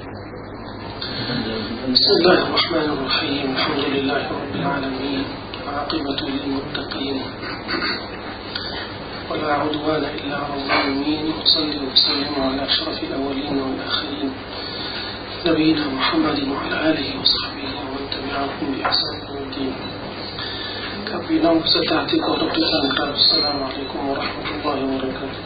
بسم الله الرحمن الرحيم الحمد لله رب العالمين والعاقبة للمتقين ولا عدوان إلا على الظالمين وصلي وسلم على أشرف الأولين والآخرين نبينا محمد وعلى آله وصحبه ومن تبعهم بإحسان إلى يوم الدينครับพี่น้องผู้ศรัทธาที่เคารพทุกท่านครับอัสสลามุอะลัยกุมวะเราะห์มะตุลลอฮิวะบะเราะกาตุฮ์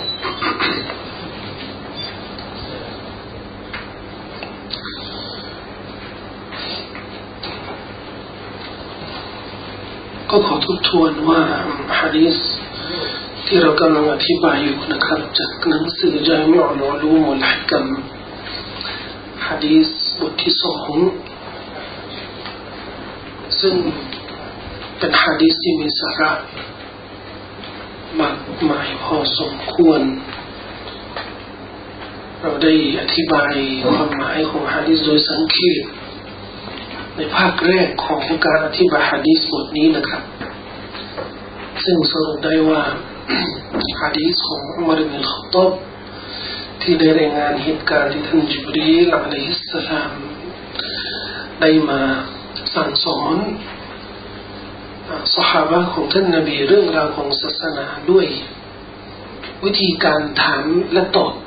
ก็ขอทบทวนว่าหะดีษที่เรากำลังอธิบายอยู่นะครับจากหนังสือญามิอุลอุลูมวัลฮิกัมหะดีษบทที่2ซึ่งเป็นหะดีษที่มีสาระมากมายพอสมควรเราได้อธิบายความหมายของหะดีษโดยสังเขปในภาคแรกของการอธิบายหะดีษบทนี้นะครับซึ่งสรุปได้ว่าหะดีษของอุมัรอิบนุลค็อฏฏอบที่ได้รายงานเหตุการณ์ที่ท่านญิบรีลอะลัยฮิสสลามได้มาสั่งสอนซอฮาบะห์ของท่านนบีเรื่องราวของศาสนาด้วยวิธีการถามและตอบ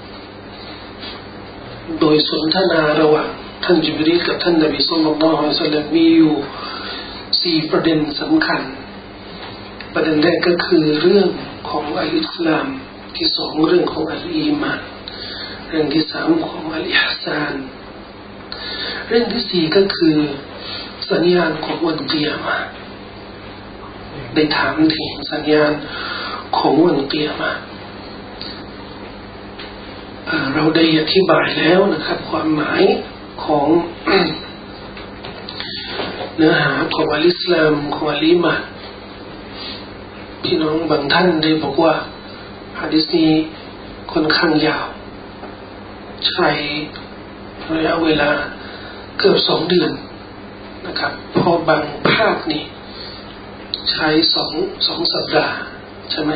โดยสนทนาระหว่างท่านญิบรีลกับท่านนบีศ็อลลัลลอฮุอะลัยฮิวะซัลลัมมีอยู่4ประเด็นสำคัญประเด็นแรกก็คือเรื่องของอัลอิสลามที่2เรื่องของอัลอีมานเรื่องที่3ของอัลอิห์ซานเรื่องที่4ก็คือสัญญาณของวันกิยามะห์ได้ถามถึงสัญญาณของวันกิยามะห์เราได้อธิบายแล้วนะครับความหมายของเนื้อหาของอัลอิสลามของอัลอีมานพี่น้องบางท่านได้บอกว่าหะดีษนี้ค่อนข้างยาวใช้ระยะเวลาเกือบ2 เดือนนะครับพอบางภาคนี่ใช้2 สัปดาห์ใช่ไหม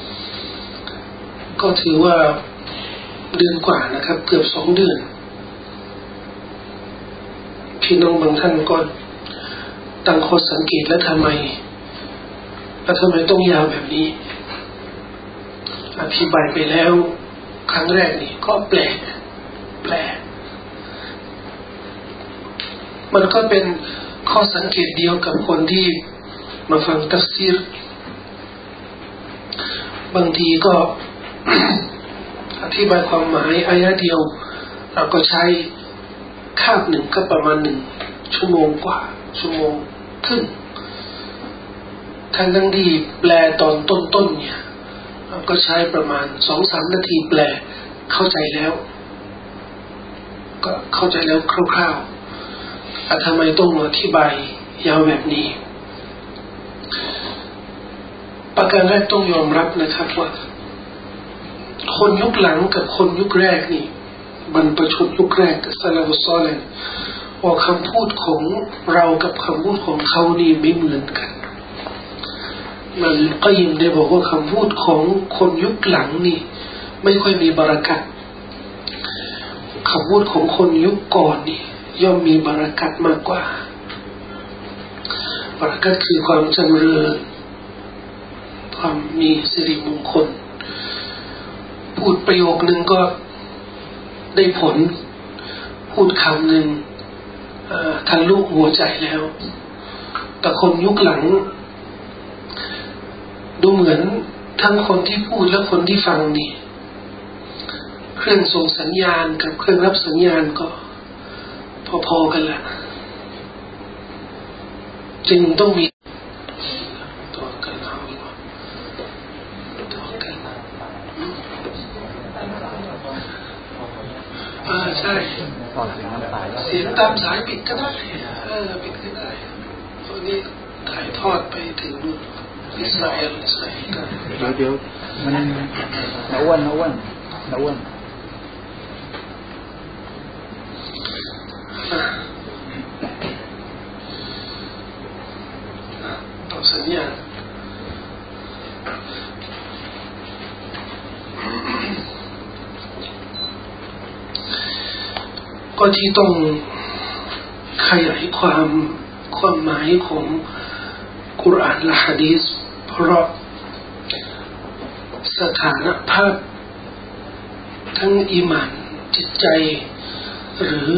ก็ถือว่าเดือนกว่านะครับเกือบ2 เดือนพี่น้องบางท่านก็ตั้งข้อสังเกตแล้วทำไมต้องยาวแบบนี้อธิบายไปแล้วครั้งแรกนี่ก็แปลกมันก็เป็นข้อสังเกตเดียวกับคนที่มาฟังตัฟซีรบางทีก็ อธิบายความหมายอายะเดียวเราก็ใช้คาบหนึ่งก็ประมาณ1 ชั่วโมงกว่าชั่วโมงครึ่งทั้งที่แปลตอนต้นเนี่ยเราก็ใช้ประมาณ 2-3 นาทีแปลเข้าใจแล้วคร่าวๆทำไมต้องอธิบายยาวแบบนี้ประการแรกต้องยอมรับนะครับว่าคนยุคหลังกับคนยุคแรกนี่บรรพชนยุคแรกกับซะลาฟุศศอลิห์ว่าคำพูดของเรากับคำพูดของเขานี่ไม่เหมือนกันมันก็ยิ่งได้บอกว่าคำพูดของคนยุคหลังนี่ไม่ค่อยมีบารักัตคำพูดของคนยุคก่อนนี่ย่อมมีบารักัตมากกว่าบารักัตคือความจำเริญความมีสิริมงคลพูดประโยคนึงก็ได้ผลพูดคำนึงทะลุหัวใจแล้วแต่คนยุคหลังดูเหมือนทั้งคนที่พูดและคนที่ฟังนี่เครื่องส่งสัญญาณกับเครื่องรับสัญญาณก็พอๆกันแหละจึงต้องมีใช่เสียงตามสายปิดก็ได้ปิดก็ได้ตอนนี้ถ่ายทอดไปถึงนู่นอิสราเอลเดี๋ยวมันน้าอ้วนต่อสัญญาณก็ที่ต้องขยายความหมายของกุรอานและหะดีษเพราะสถานภาพทั้งอีหม่านจิตใจหรือ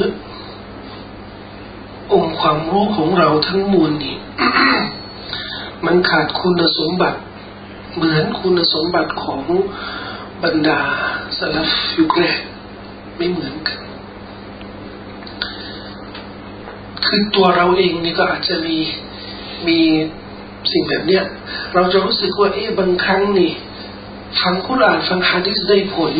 องค์ความรู้ของเราทั้งมวลนี้ มันขาดคุณสมบัติเหมือนคุณสมบัติของบรรดาสลัฟยุคแรกไม่เหมือนกันคือตัวเราเองนี่ก็อาจจะมีสิ่งแบบเนี้ยเราจะรู้สึกว่าบางครั้งนี่ฟังกุรอานฟังหะดีษได้ผล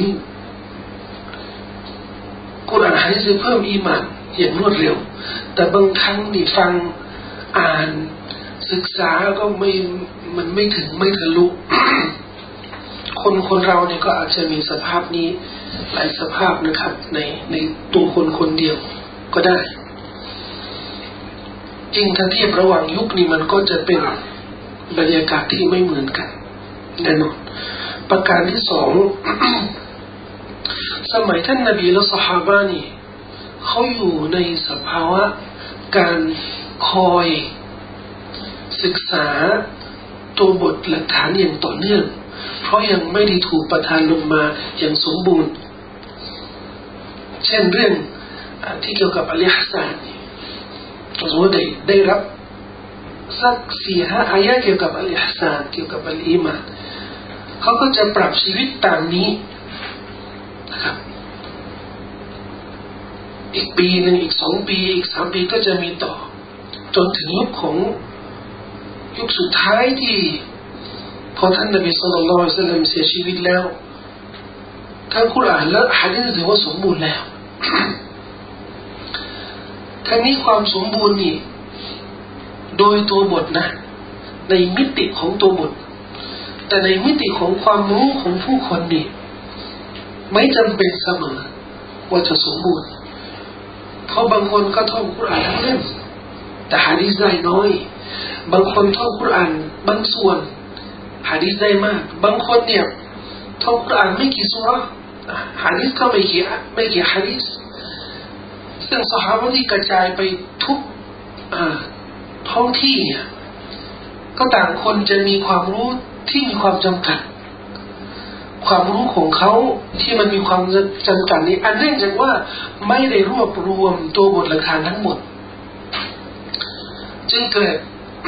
กุรอานหะดีษเพิ่มอีหม่านอย่างรวดเร็วแต่บางครั้งนี่ฟังอ่านศึกษาก็มันไม่ถึงไม่ทะลุ คนเราเนี่ยก็อาจจะมีสภาพนี้หลายสภาพนะครับในตัวคนเดียวก็ได้จริงถ้าเทียบระหว่างยุคนี้มันก็จะเป็นบรรยากาศที่ไม่เหมือนกันแน่นอนประการที่สอง สมัยท่านนบีและซอฮาบะห์นี่เขาอยู่ในสภาวะการคอยศึกษาตัวบทหลักฐานอย่างต่อเนื่องเพราะยังไม่ได้ถูกประทานลงมาอย่างสมบูรณ์เช่นเรื่องที่เกี่ยวกับอัลอิห์ซานสมมติได้รับสัก 4-5 อายะเกี่ยวกับอัลอิห์ซานเกี่ยวกับอัลอีมานเขาก็จะปรับชีวิตตามนี้นะครับอีกปีหนึ่งอีก2 ปีอีก3 ปีก็จะมีต่อจนถึงยุคสุดท้ายที่พอท่านนบีศ็อลลัลลอฮุอะลัยฮิวะซัลลัมเสียชีวิตแล้วทั้งกุรอานและหะดีษถือว่าสมบูรณ์แล้วทั้งนี้ความสมบูรณ์นี่โดยตัวบทนะในมิติของตัวบทแต่ในมิติของความรู้ของผู้คนนี่ไม่จำเป็นเสมอว่าจะสมบูรณ์เพราะบางคนก็ท่องกุรอานทั้งเล่มแต่หะดีษได้น้อยบางคนท่องกุรอานบางส่วนหะดีษได้มากบางคนเนี่ยท่องกุรอานไม่กี่ซูเราะห์หะดีษก็ไม่กี่หะดีษซึ่งซอฮาบะห์ที่กระจายไปทุกท้องที่เนี่ยก็ต่างคนจะมีความรู้ที่มีความจำกัดความรู้ของเขาที่มันมีความจำกัดนี้อันเนื่องจากว่าไม่ได้รวบรวมตัวบทหลักฐานทั้งหมดจึงเกิด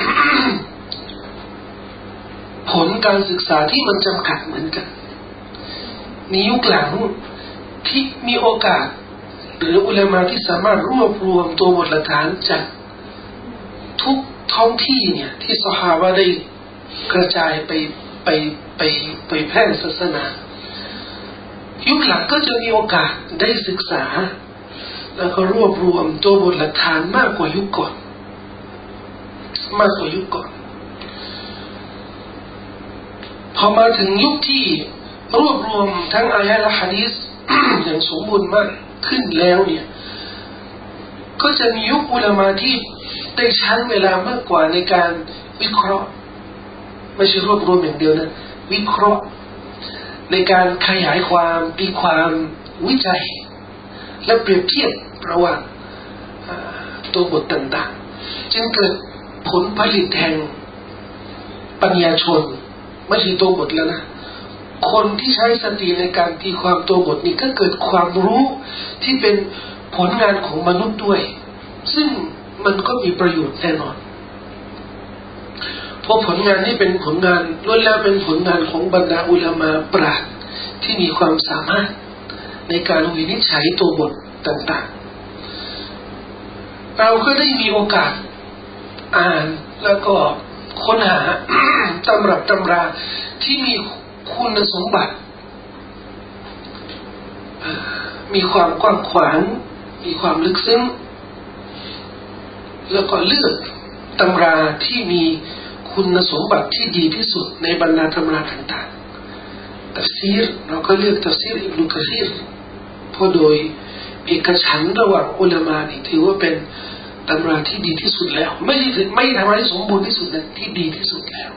ผลการศึกษาที่มันจำกัดเหมือนกันในยุคหลังที่มีโอกาสหรืออุลามะที่สามารถรวบรวมตัวบทหลักฐานจากทุกท้องที่เนี่ยที่ซอฮาบะห์ได้กระจายไปแพร่ศาสนายุคหลังก็จะมีโอกาสได้ศึกษาแล้วก็รวบรวมตัวบทหลักฐานมากกว่ายุคก่อนพอมาถึงยุคที่รวบรวมทั้งอายะห์และหะดีษ อย่างสมบูรณ์มากขึ้นแล้วเนี่ยก็จะมียุคอุลามะที่ได้ใช้เวลามากกว่าในการวิเคราะห์ไม่ใช่รวบรวมอย่างเดียวนะวิเคราะห์ในการขยายความตีความวิจัยและเปรียบเทียบระหว่างตัวบทต่างๆจึงเกิดผลผลิตแห่งปัญญาชนไม่ใช่ตัวบทแล้วนะคนที่ใช้สติในการตีความตัวบทนี้ก็เกิดความรู้ที่เป็นผลงานของมนุษย์ด้วยซึ่งมันก็มีประโยชน์แน่นอนเพราะผลงานนี้เป็นผลงานล้วนแล้วเป็นผลงานของบรรดาอุลามะปราชญ์ที่มีความสามารถในการวินิจฉัยตัวบทต่างๆเราก็ได้มีโอกาสอ่านแล้วก็ค้นหา ตำรับตำราที่มีคุณสมบัติมีความกว้างขวางมีความลึกซึ้งแล้วก็เลือกตำราที่มีคุณสมบัติที่ดีที่สุดในบรรดาตำราต่างๆตัฟซีรเราก็เลือกตัฟซีรอิบนุกะซีรเพราะโดยเอกฉันท์ระหว่างอุลามะนี่ถือว่าเป็นตำราที่ดีที่สุดแล้วไม่ทำให้สมบูรณ์ที่สุดนะที่ดีที่สุดแล้ว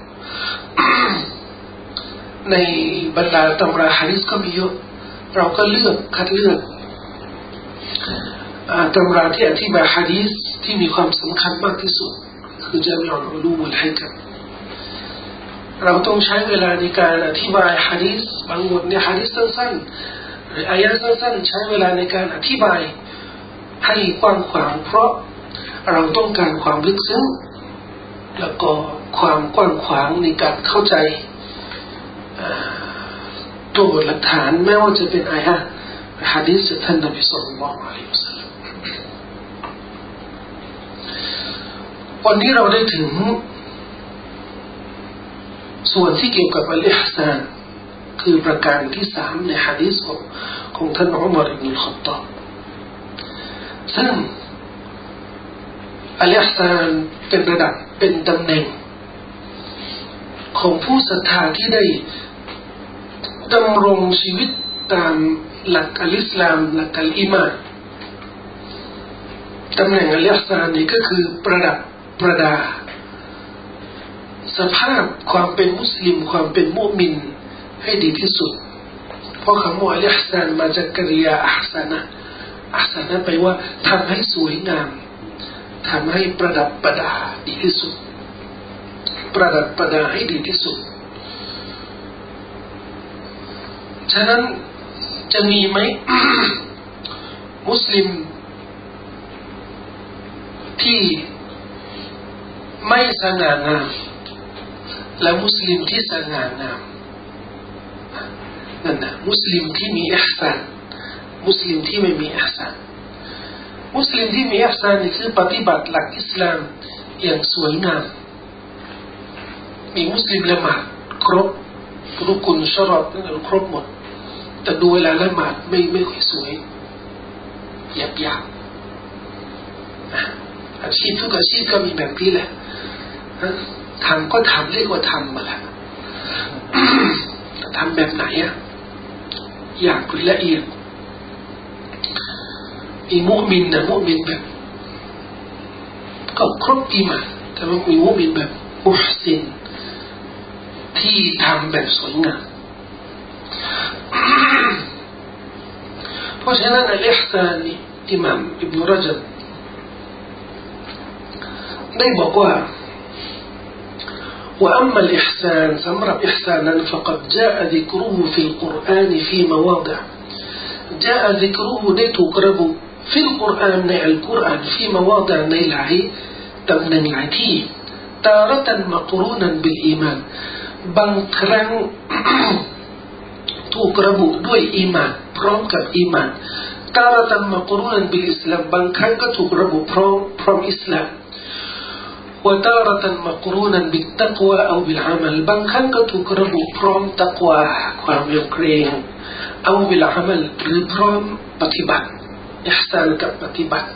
ในบรรดาตำราหะดีษก็มีเยอะเราก็เลือกคัดเลือกตำราที่อธิบายหะดีษที่มีความสำคัญมากที่สุดคือจามิอุลอุลูมุลฮิกัมเราต้องใช้เวลาในการอธิบายหะดีษบางบทในหะดีษสั้นๆหรืออายะห์สั้นๆใช้เวลาในการอธิบายให้กว้างขวางเพราะเราต้องการความลึกซึ้งแล้วก็ความกว้างขวางในการเข้าใจตัวบทหลักฐานแม้ว่าจะเป็นอายะห์หะดีษจากท่านนบีศ็อลลัลลอฮุอะลัยฮิวะซัลลัมวันนี้เราได้ถึงส่วนที่เกี่ยวกับอัลอิห์ซานคือประการที่3ในหะดีษของท่านอุมัรอิบนุลค็อฏฏอบซึ่งอัลอิห์ซานเป็นระดับเป็นตำแหน่งของผู้ศรัทธาที่ได้ดำรงชีวิตตามหลักอัลอิสลามหลักอัลอีมานตำแหน่งอัลอิห์ซานนี่ก็คือประดับประดาสภาพความเป็นมุสลิมความเป็นมุมินให้ดีที่สุดเพราะคำว่าอัลอิห์ซานมาจากกริยาอัห์ซานะแปลว่าทำให้สวยงามทำให้ประดับประดาดีที่สุดประดับประดาให้ดีที่สุดฉะนั้นจะมีไหม มุสลิมที่ไม่สง่างามและมุสลิมที่สง่างามนั่นนะมุสลิมที่มีอิห์ซานมุสลิมที่ไม่มีอิห์ซานมุสลิมที่มีอิห์ซานนี่คือปฏิบัติหลักอิสลามอย่างสวยงามมีมุสลิมละหมาดครบรุกุนชะรอตครบหมดแต่ดูเวลาละหมาดไม่ค่อยสวยหยาบๆอาชีพทุกอาชีพก็มีแบบนี้แหละทำก็ทำเรียกว่าทำมาแล้ว ทำแบบไหนอยากละเอียดมีมุมินนะมุมินแบบก็ครบอีหม่านแต่ว่ามีมุมินแบบมุหซินที่ทำแบบสวยงาม เพราะฉะนั้นอัลอิห์ซานนี่อิหม่ามอิบนุระญับได้บอกว่าوأما الإحسان سمرب إحسانا فقد جاء ذكره في القرآن في مواضع جاء ذكره لتقرب في القرآن القرآن في مواضع نيلعي تمنن العتي تارة مقرونا بالإيمان بنكرن تقرب دوي إيمانพร้อมกับอีมานتارة مقرونا بالإسلام بنكرن تقربพร้อมอิสลามوتارة مقرونا بالتقوى أو بالعملบางครั้งก็ถูกระบุพร้อมตักวาความยำเกรงเอาบิลอามัลหรือพร้อมปฏิบัติอิห์ซานกับปฏิบัติ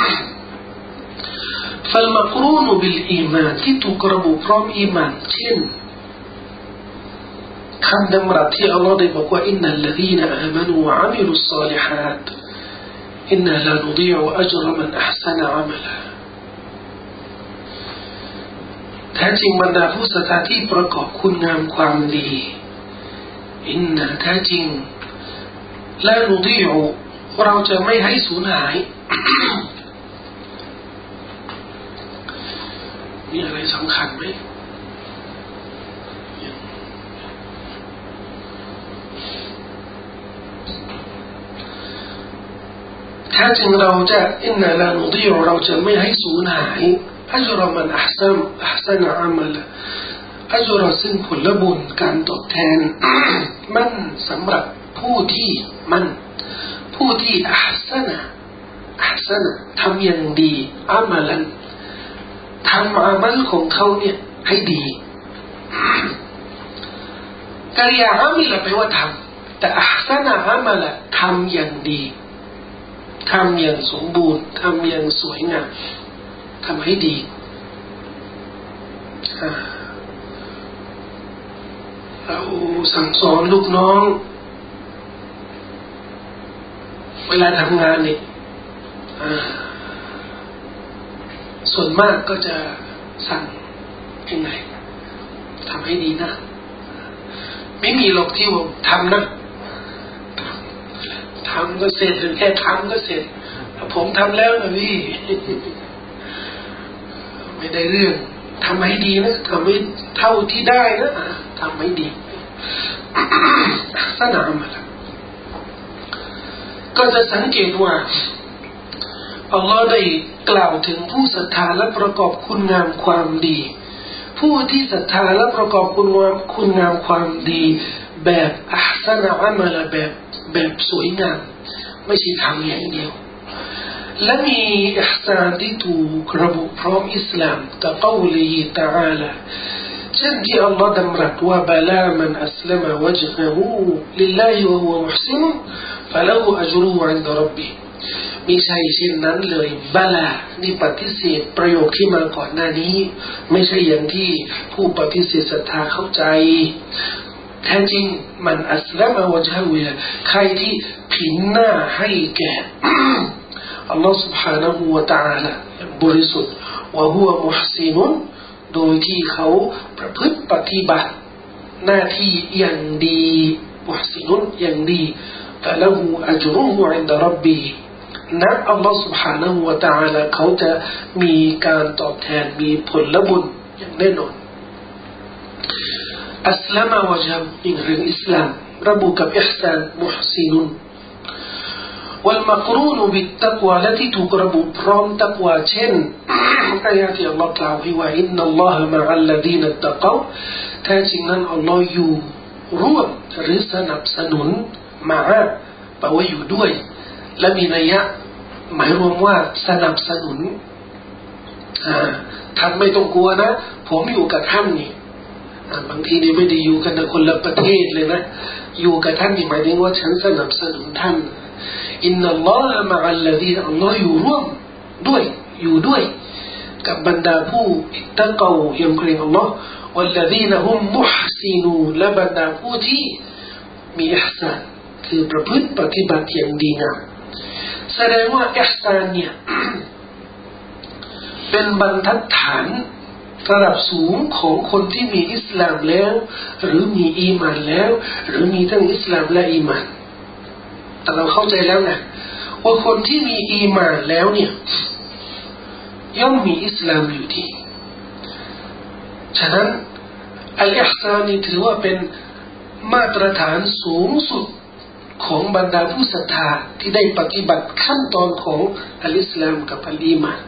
فالمقرون بالإيمان ที่ถูกระบุพร้อมอีมานเช่นคำดำรัสที่อัลลอฮ์ได้บอกว่าอินนัลลซีนอามานูวะอะมิลุศศอลิฮาตอินนาลานุฎีอุอัจรมันอะห์ซะนะอะมะลาแท้จริงบรรดาผู้ศรัทธาที่ประกอบคุณงามความดีอินนะแท้จริงลานุฎีอุเราจะไม่ให้สูญหาย มีอะไรสำคัญไหมแท้จริงเราจะอินนะลานุฎีอุเราจะไม่ให้สูญหายأجر من أحسن عمل أجر ซึ่งผลบุญการตอบแทน มันสำหรับผู้ที่อัพสนะทำอย่างดีอามัลันทำอามัลของเขาเนี่ยให้ดีกริยาอามิลแปลว่าทำแต่อัพสนะอามัลทำอย่างดีทำอย่างสมบูรณ์ทำอย่างสวยงามทำให้ดีเราสั่งสอนลูกน้องเวลาทำงานนี่ส่วนมากก็จะสั่งยังไงทำให้ดีนะไม่มีหรอกที่ว่าทำนะทำก็เสร็จหรือแค่ทำก็เสร็จผมทำแล้วนะพี่ไม่ได้เรื่องทำให้ดีนะทำให้เท่าที่ได้นะทำให้ดีสนามก็จะสังเกตว่าอัลลอฮ์ได้กล่าวถึงผู้ศรัทธาและประกอบคุณงามความดีผู้ที่ศรัทธาและประกอบคุณงามความดีแบบอัพสนะอัมลแบบสวยงามไม่ใช่ทำอย่างเดียวและมีอิห์ซานที่ถูกระบุพร้อมอิสลามกะกอลีฮิตะอาลาเช่นที่อัลลอฮ์ดำรัสว่าบะลามันอัสลามวะจฮะฮูลิลลาฮิวะฮุวะมุห์ซินฟะละฮูอัจรุฮุอินดะร็อบบิไม่ใช่เช่นนั้นเลยบะลานี่ปฏิเสธประโยคที่มาก่อนหน้านี้ไม่ใช่อย่างที่ผู้ปฏิเสธศรัทธาเข้าใจแท้จริงมันอัสลามวะจฮะฮูใครที่ผินหน้าให้แก่อัลลอฮฺ سبحانه และ تعالى บริสุทธิ์วะฮุวะมุห์ซินุนโดยที่เขาประพฤติปฏิบัติหน้าที่อย่างดีมุห์ซินุนอย่างดีฟะละฮูอัจรุฮุอินดะร็อบบิณอัลลอฮฺ سبحانه และ تعالى เขาจะมีการตอบแทนมีผลบุญอย่างแน่นอนอัสลามวะจฮะในเรื่องอิสลามระบุกับอิห์ซานมุห์ซินุนوالمقرون بالتقوى التي تقربพร้อม تقوى เช่นอายะที่อัลลอฮ์กล่าวว่าอินนัลลอฮะมะอัลลดีนอัตตะกอแท้จริงนั้นอัลลอฮ์อยู่ร่วมหรือสนับสนุนมะอะแปลว่าอยู่ด้วยและมีนัยยะหมายรวมว่าสนับสนุนท่านไม่ต้องกลัวนะผมอยู่กับท่านนี่บางทีนี่ไม่ได้อยู่กันคนละประเทศเลยนะอยู่กับท่านนี่หมายถึงว่าฉันสนับสนุนท่านอินนัลลอฮะมะอัลลดีนอัลลอฮ์อยู่ร่วมด้วยอยู่ด้วยกับบรรดาผู้อิตตะกอยำเกรงอัลลอฮ์วัลลดีนฮุมมุห์ซินูและบรรดาผู้ที่มีอิห์ซานคือประพฤติปฏิบัติอย่างดีงามแสดงว่าอิห์ซานเนี่ยเป็นบรรทัดฐานระดับสูงของคนที่มีอิสลามแล้วหรือมีอีหม่านแล้วหรือมีทั้งอิสลามและอีหม่านแต่เราเข้าใจแล้วนะว่าคนที่มีอีหม่านแล้วเนี่ยย่อมมีอิสลามอยู่ดีฉะนั้นอัลอิห์ซานนี่ถือว่าเป็นมาตรฐานสูงสุดของบรรดาผู้ศรัทธาที่ได้ปฏิบัติขั้นตอนของอัลอิสลามกับอัลอีหม่าน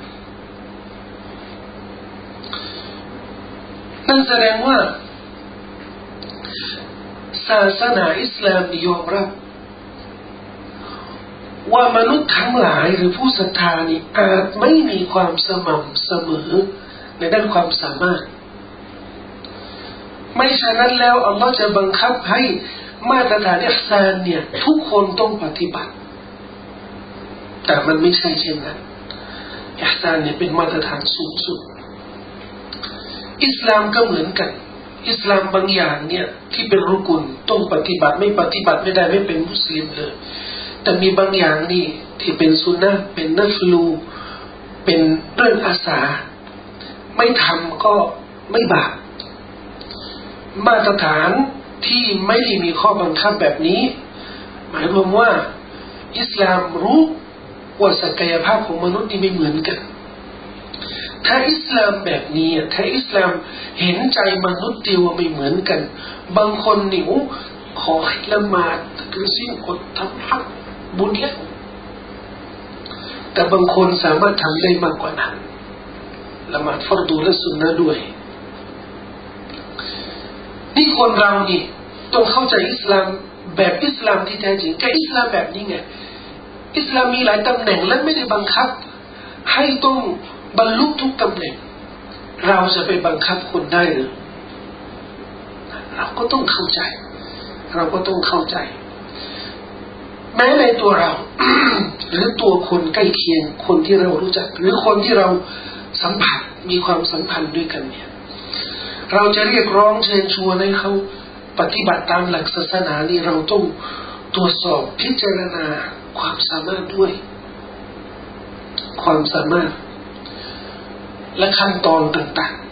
นั่นแสดงว่าศาสนาอิสลามยอมรับว่ามนุษย์ทั้งหลายหรือผู้ศรัทธานี่อาจไม่มีความสม่ำเสมอในด้านความสามารถไม่ฉะนั้นแล้วอัลลอฮ์จะบังคับให้มาตรฐานอิห์ซานเนี่ยทุกคนต้องปฏิบัติแต่มันไม่ใช่เช่นนั้นอิห์ซานเนี่ยเป็นมาตรฐานสูงสุดอิสลามก็เหมือนกันอิสลามบางอย่างเนี่ยที่เป็นรุกุนต้องปฏิบัติไม่ปฏิบัติไม่ได้ไม่เป็นมุสลิมเลยแต่มีบางอย่างนี่ที่เป็นซุนนะห์เป็นนัฟลูเป็นเรื่องอาสาไม่ทำก็ไม่บาปมาตรฐานที่ไม่ได้มีข้อบังคับแบบนี้หมายรวมว่าอิสลามรู้ว่าศักยภาพของมนุษย์นี่ไม่เหมือนกันถ้าอิสลามแบบนี้ถ้าอิสลามเห็นใจมนุษย์ที่ว่าไม่เหมือนกันบางคนนี่ขอให้ละหมาดถือศีลอดทำฮัจญ์บุญเยอะแต่บางคนสามารถทำได้มากกว่านั้นละหมาดฟัรดูและสุนนะด้วยนี่คนเรานี่ต้องเข้าใจอิสลามแบบอิสลามที่แท้จริงกับอิสลามแบบนี้ไงอิสลามมีหลายตำแหน่งและไม่ได้บังคับให้ต้องบรรลุทุกตำแหน่งเราจะไปบังคับคนได้หรือเราก็ต้องเข้าใจแม้ในตัวเรา หรือตัวคนใกล้เคียงคนที่เรารู้จักหรือคนที่เราสัมผัสมีความสัมพันธ์ด้วยกันเนี่ยเราจะเรียกร้องเชิญชวนให้เขาปฏิบัติตามหลักศาสนานี่เราต้องตรวจสอบพิจารณาความสามารถด้วยความสามารถและขั้นตอนต่าง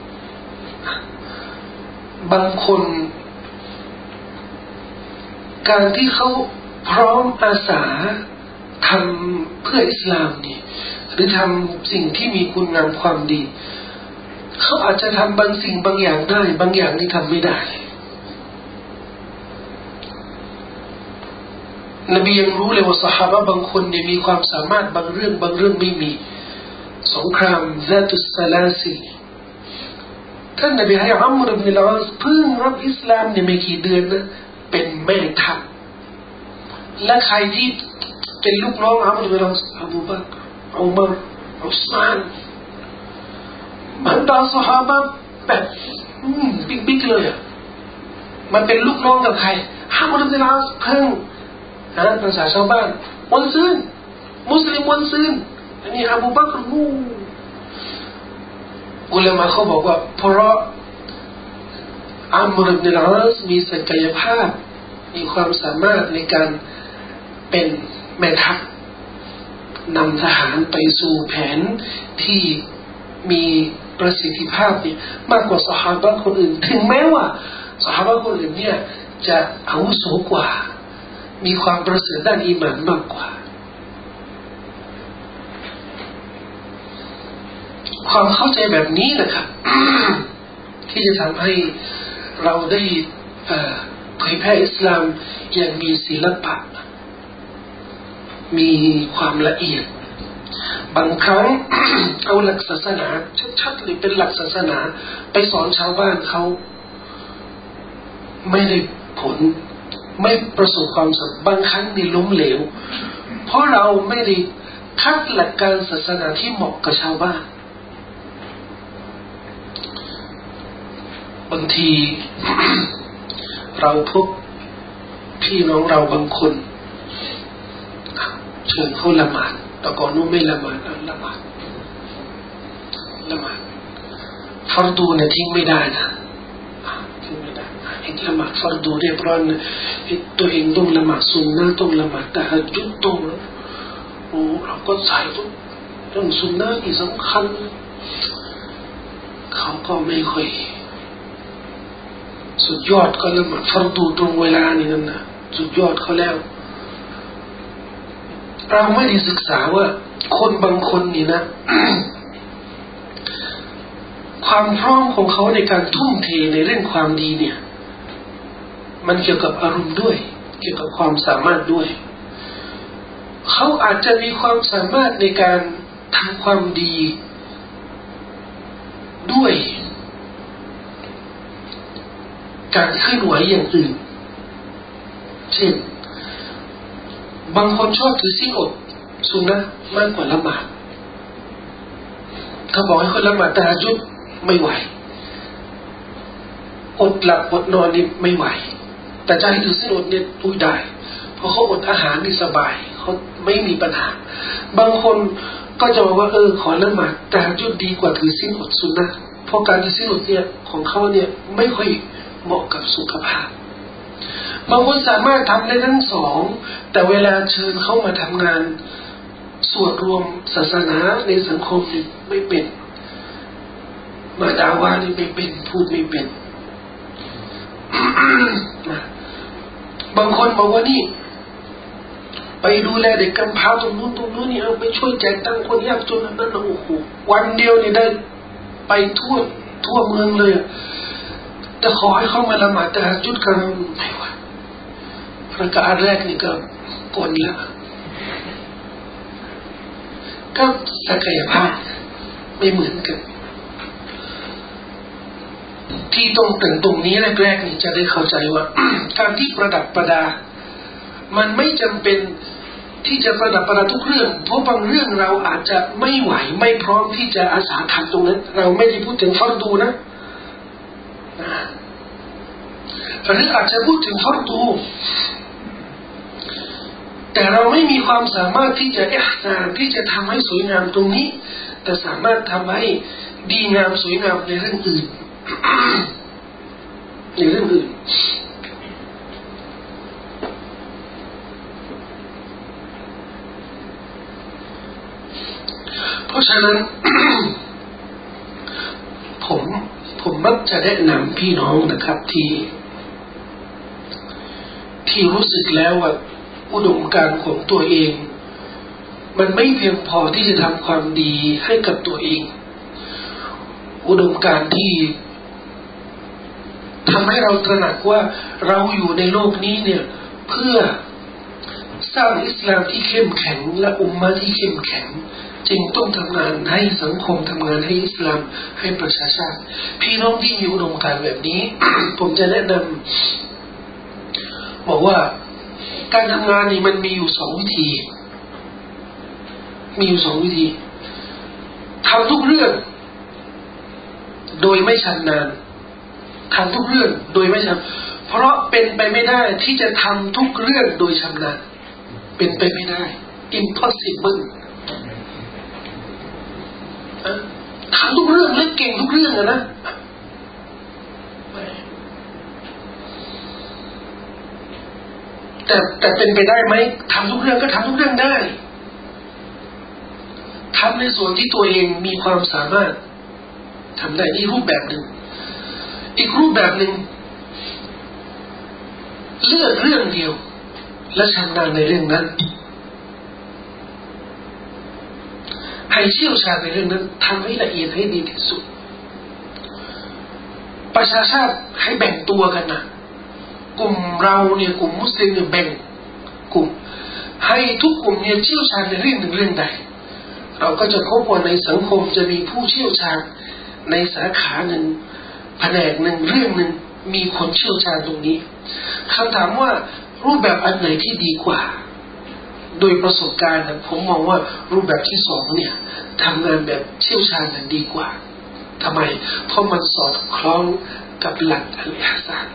ๆบางคนการที่เขาพร้อมอาสาทำเพื่ออิสลามนี่หรือทำสิ่งที่มีคุณงามความดีเขาอาจจะทำบางสิ่งบางอย่างได้บางอย่างนี่ทำไม่ได้นบียังรู้เลยว่าซอฮาบะห์บางคนเนี่ยมีความสามารถบางเรื่องไม่มีสงครามซาตุสซาลาซิลท่านนบีให้อัมรอิบนุลอาสเพิ่งรับอิสลามเนี่ยไม่กี่เดือนนะเป็นแม่ทัพและใครที่เป็นลูกน้องอัมรอิบนุลอาสอบูบักรอุมัรอุสมานบรรดาซอฮาบะห์แบบบิ๊กเลยอ่ะมันเป็นลูกน้องกับใครอัมรอิบนุลอาสเพิ่งภาษาชาวบ้านวันซืนมุสลิมวันซืนอันนี้อบูบักรอุลามะเขาบอกว่าเพราะอัมรอิบนุลอาสมีศักยภาพมีความสามารถในการเป็นแม่ทัพนำทหารไปสู่แผนที่มีประสิทธิภาพนี่มากกว่าซอฮาบะห์คนอื่นถึงแม้ว่าซอฮาบะห์คนอื่นเนี่ยจะอาวุโสกว่ามีความประเสริฐด้านอีหม่านมากกว่าความเข้าใจแบบนี้นะครับ ที่จะทำให้เราได้เผยแพร่อิสลามอย่างมีศิลปะมีความละเอียดบางครั้ง เอาหลักศาสนาชัดๆเลยเป็นหลักศาสนาไปสอนชาวบ้านเขาไม่ได้ผลไม่ประสบความสำเร็จบางครั้งนี่ล้มเหลวเพราะเราไม่ได้คัดหลักการศาสนาที่เหมาะกับชาวบ้านบางที เราพบพี่น้องเราบางคนเชิญเขาละหมาดแต่ก่อนนู้นไม่ละหมาดละหมาดฟัรดูเนี่ยทิ้งไม่ได้นะทิ้งไม่ได้ไอ้ละหมาดฟัรดูเรียบร้อยนะตัวเองต้องละหมาดซุนนะต้องละหมาดตะฮัจญุดต้องเราก็ใส่ทุกเรื่องซุนนะที่สำคัญเขาก็ไม่ค่อยสุดยอดก็ละหมาดฟัรดูตรงเวลานี่นั่นนะสุดยอดเขาแล้วเราไม่ได้ศึกษาว่าคนบางคนนี่นะ ความพร้อมของเขาในการทุ่มเทในเรื่องความดีเนี่ยมันเกี่ยวกับอารมณ์ด้วยเกี่ยวกับความสามารถด้วยเขาอาจจะมีความสามารถในการทำความดีด้วยการเคลื่อนไหวอย่างอื่นเช่นบางคนชอบถือศีลอดสุนนะมากกว่าละหมาดเขาบอกให้คนละหมาดตะฮัจญุดไม่ไหวอดหลับอดนอนนี่ไม่ไหวแต่จะให้ถือศีลอดเนี่ยพูดได้เพราะเขาอดอาหารนี่สบายเขาไม่มีปัญหาบางคนก็จะบอกว่าขอละหมาดตะฮัจญุดดีกว่าถือศีลอดสุนนะเพราะการถือศีลอดเนี่ยของเขาเนี่ยไม่ค่อยเหมาะกับสุขภาพบางคนสามารถทำได้ทั้งสองแต่เวลาเชิญเข้ามาทำงานส่วนรวมศาสนาในสังคมนี่ไม่เป็นมาด่าว่านี่ไม่เป็นพูดไม่เป็น บางคนบอกว่านี่ไปดูแลเด็กกำพร้าตรงนู้นนี่เอาไปช่วยแจกตังค์คนยากจนนั่นโอ้โหวันเดียวนี่ได้ไปทั่วเมืองเลยแต่ขอให้เขามาละหมาดตะฮัจญุดกันไม่ไหวประการแรกนี่ก็กลแล้วก็ศักยภาพไม่เหมือนกันที่ต้องถึงตรงนี้แรกๆนี่จะได้เข้าใจว่า การที่ประดับประดามันไม่จำเป็นที่จะประดับประดาทุกเรื่องเพราะบางเรื่องเราอาจจะไม่ไหวไม่พร้อมที่จะอาสาทำตรงนั้นเราไม่ได้พูดถึงฟัรดูนะหรืออาจจะพูดถึงฟัรดูแต่เราไม่มีความสามารถที่จะที่จะทำให้สวยงามตรงนี้แต่สามารถทำให้ดีงามสวยงามในเรื่องอื่น ในเรื่องอื่นเพราะฉะนั้น ผมมักจะแนะนำพี่น้องนะครับที่รู้สึกแล้วว่าอุดมการณ์ของตัวเองมันไม่เพียงพอที่จะทำความดีให้กับตัวเองอุดมการณ์ที่ทำให้เราตระหนักว่าเราอยู่ในโลกนี้เนี่ยเพื่อสร้างอิสลามที่เข้มแข็งและอุมมะที่เข้มแข็งจึงต้องทำงานให้สังคมทำงานให้อิสลามให้ประชาชาติพี่น้องที่มีอุดมการณ์แบบนี้ ผมจะแนะนำบอกว่าการทำงานนี่มันมีอยู่สองวิธีทำทุกเรื่องโดยไม่ชำนาญทำทุกเรื่องโดยไม่ชำเพราะเป็นไปไม่ได้ที่จะทำทุกเรื่องโดยชำนาญเป็นไปไม่ได้ impossible ทำทุกเรื่องและเก่งทุกเรื่องนะแต่เป็นไปได้ไหมทำทุกเรื่องก็ทำทุกเรื่องได้ทำในส่วนที่ตัวเองมีความสามารถทำได้นี่รูปแบบหนึ่งอีกรูปแบบหนึ่งเลือกเรื่องเดียวและชำนาญในเรื่องนั้นให้เชี่ยวชาญในเรื่องนั้นทำให้ละเอียดให้ดีที่สุดประชาชาติให้แบ่งตัวกันนะกลุ่มเราเนี่ยกลุ่มมุสลิมเนี่ยแบ่งกลุ่มให้ทุกกลุ่มเนี่ยเชี่ยวชาญในเรื่องหนึ่งเรื่องใดเราก็จะพบว่าในสังคมจะมีผู้เชี่ยวชาญในสาขาหนึ่งแผนกหนึ่งเรื่องหนึ่งมีคนเชี่ยวชาญตรงนี้คำถามว่ารูปแบบอันไหนที่ดีกว่าโดยประสบการณ์ผมมองว่ารูปแบบที่สองเนี่ยทำงานแบบเชี่ยวชาญนั้นดีกว่าทำไมเพราะมันสอดคล้องกับหลักอัลอิห์ซาน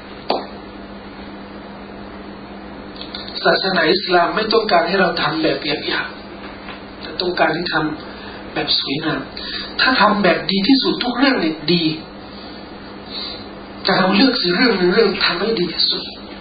ศาสนาอิสลามไม่ต้องการให้เราทำแบบหยาบๆแต่ต้องการให้ทำแบบสวยงามถ้าทำแบบดีที่สุดทุกเรื่องเนี่ยดีแต่เราเลือกสิเรื่องหนึ่งเรื่องทำให้ดีที่สุด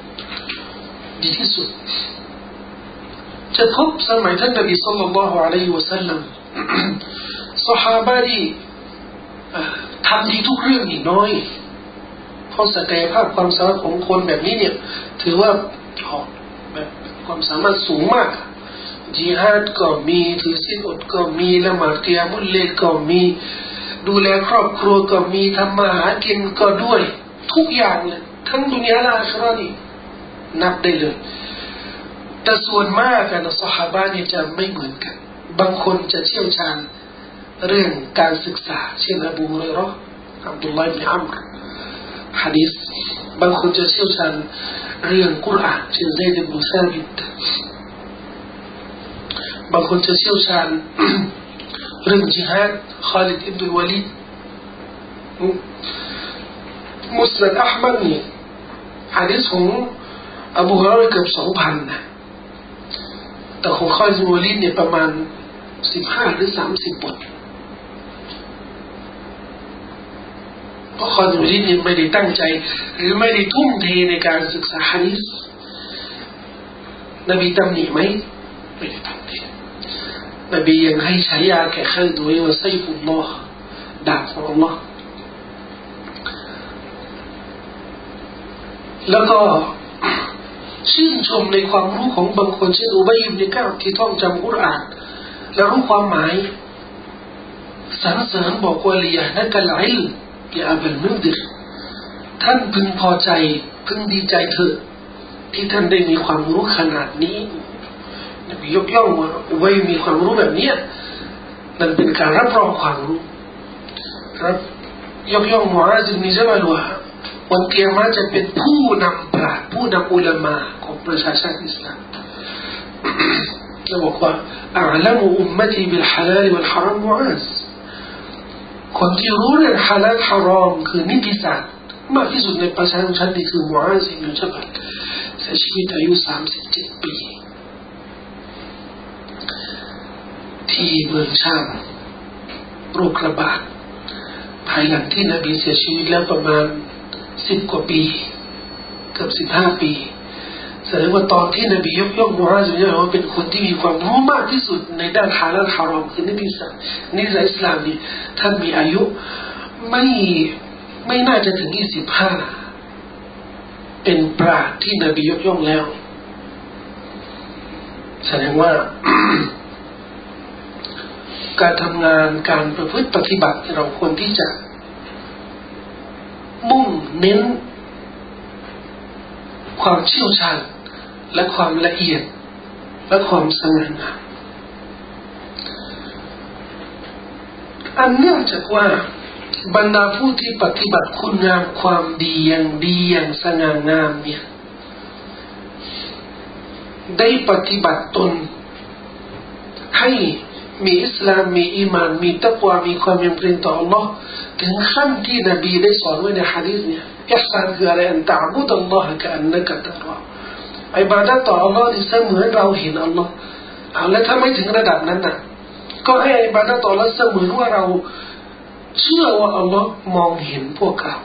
จะพบสมัยท่านนบีศ็อลลัลลอฮุอะลัยฮิวะซัลลัมซอฮาบะห์ที่ทำดีทุกเรื่องนี่น้อยเพราะศักยภาพความสามารถของคนแบบนี้เนี่ยถือว่าแบบความสามารถสูงมากญิฮาดก็มีถือศีลอดก็มีละหมาดกิยามุลเลลก็มีดูแลครอบครัวก็มีทำมาหากินก็ด้วยทุกอย่างเลยทั้งดุนยาและอาคิเราะห์นี่นับได้เลยแต่ส่วนมากนะซอฮาบะห์เนี่ยจะไม่เหมือนกันบางคนจะเชี่ยวชาญเรื่องการศึกษาเช่นอบูฮุรอยเราะห์อับดุลลอฮ์อิบนุอัมรหะดีษบางคนจะเชี่ยวชาญเรื่องกุรอานเช่นซัยดอิบนุซาบิตบางคนจะเชี่ยวชาญเรื่องญิฮาดคอลิดอิบนุลวะลีดมุสนัดอะห์มัดนี่หะดีษของอบูฮุรอยเราะห์เกือบ 2,000 นะแต่ของคอลิดอิบนุลวะลีดเนี่ยประมาณ15 หรือ 30 บทเพราะคอลิดอิบนุลวะลีดเนี่ยไม่ได้ตั้งใจหรือไม่ได้ทุ่มเทในการศึกษาหะดีษนบีตำหนิไหมไม่ได้ตำหนินบียังให้ฉายาแก่คอลิดด้วยว่าไซฟุลลอฮ์ดาบของอัลลอฮ์แล้วก็ชื่นชมในความรู้ของบางคนเช่นอุบัยอิบนุกะอ์บที่ท่องจำกุรอานและรู้ความหมายสรรเสริญบอกว่าลิยะนะกัลอิลมยาอับัลมุนดิรท่านพึงพอใจพึงดีใจเถิดที่ท่านได้มีความรู้ขนาดนี้นบียกย่องว่าอุบัยมีความรู้แบบนี้นั่นเป็นการรับรองความรู้ครับยกย่องมุอาซ อิบนุญะบัลว่าวันกิยามะฮ์จะเป็นผู้นำปราชญ์ผู้นำอุลามะของประชาชาติอิสลามแล้วบอกว่าอัลลัมอุมมะตีบิลฮะลาลวัลฮารอมมุอาซคนที่รู้เรื่องฮาลาลฮารอมคือนิติศาสตร์มากที่สุดในประชาชนนี่คือมุอาซ อิบนุญะบัลเสียชีวิตอายุ37 ปีที่เมืองชามโรคระบาดภายหลังที่นบีเสียชีวิตแล้วประมาณ10 กว่าปีเกือบ15 ปีแสดงว่าตอนที่นบียกย่องมุอาซเนี่ยว่าเป็นคนที่มีความรู้มากที่สุดในด้านฮาลาลฮารอมคือนิติศาสตร์อิสลามนี่ท่านมีอายุไม่น่าจะถึง25เป็นปราชญ์ที่นบียกย่องแล้วแสดงว่าการทำงานการประพฤติปฏิบัติเราควรที่จะมุ่งเน้นความเชี่ยวชาญและความละเอียดและความสง่างามอันเนื่องจากว่าบรรดาผู้ที่ปฏิบัติคุณงามความดีอย่างสง่างามเนี่ยได้ปฏิบัติตนให้มีอิสลามมีอีหม่านมีตักวามีความยำเกรงต่อ Allah ถึงขั้นที่นบีได้สอนไว้ในหะดีษเนี่ยอิห์ซานคืออะไรอันตะอ์บุดอัลลอฮะกะอันนะกะตะรออิบาดะห์ต่อ Allah นี่เสมือนเราเห็น Allah แล้วถ้าไม่ถึงระดับนั้นน่ะก็ให้อิบาดะห์ต่อ Allah เสมือนว่าเราเชื่อว่า Allah มองเห็นพวกเรา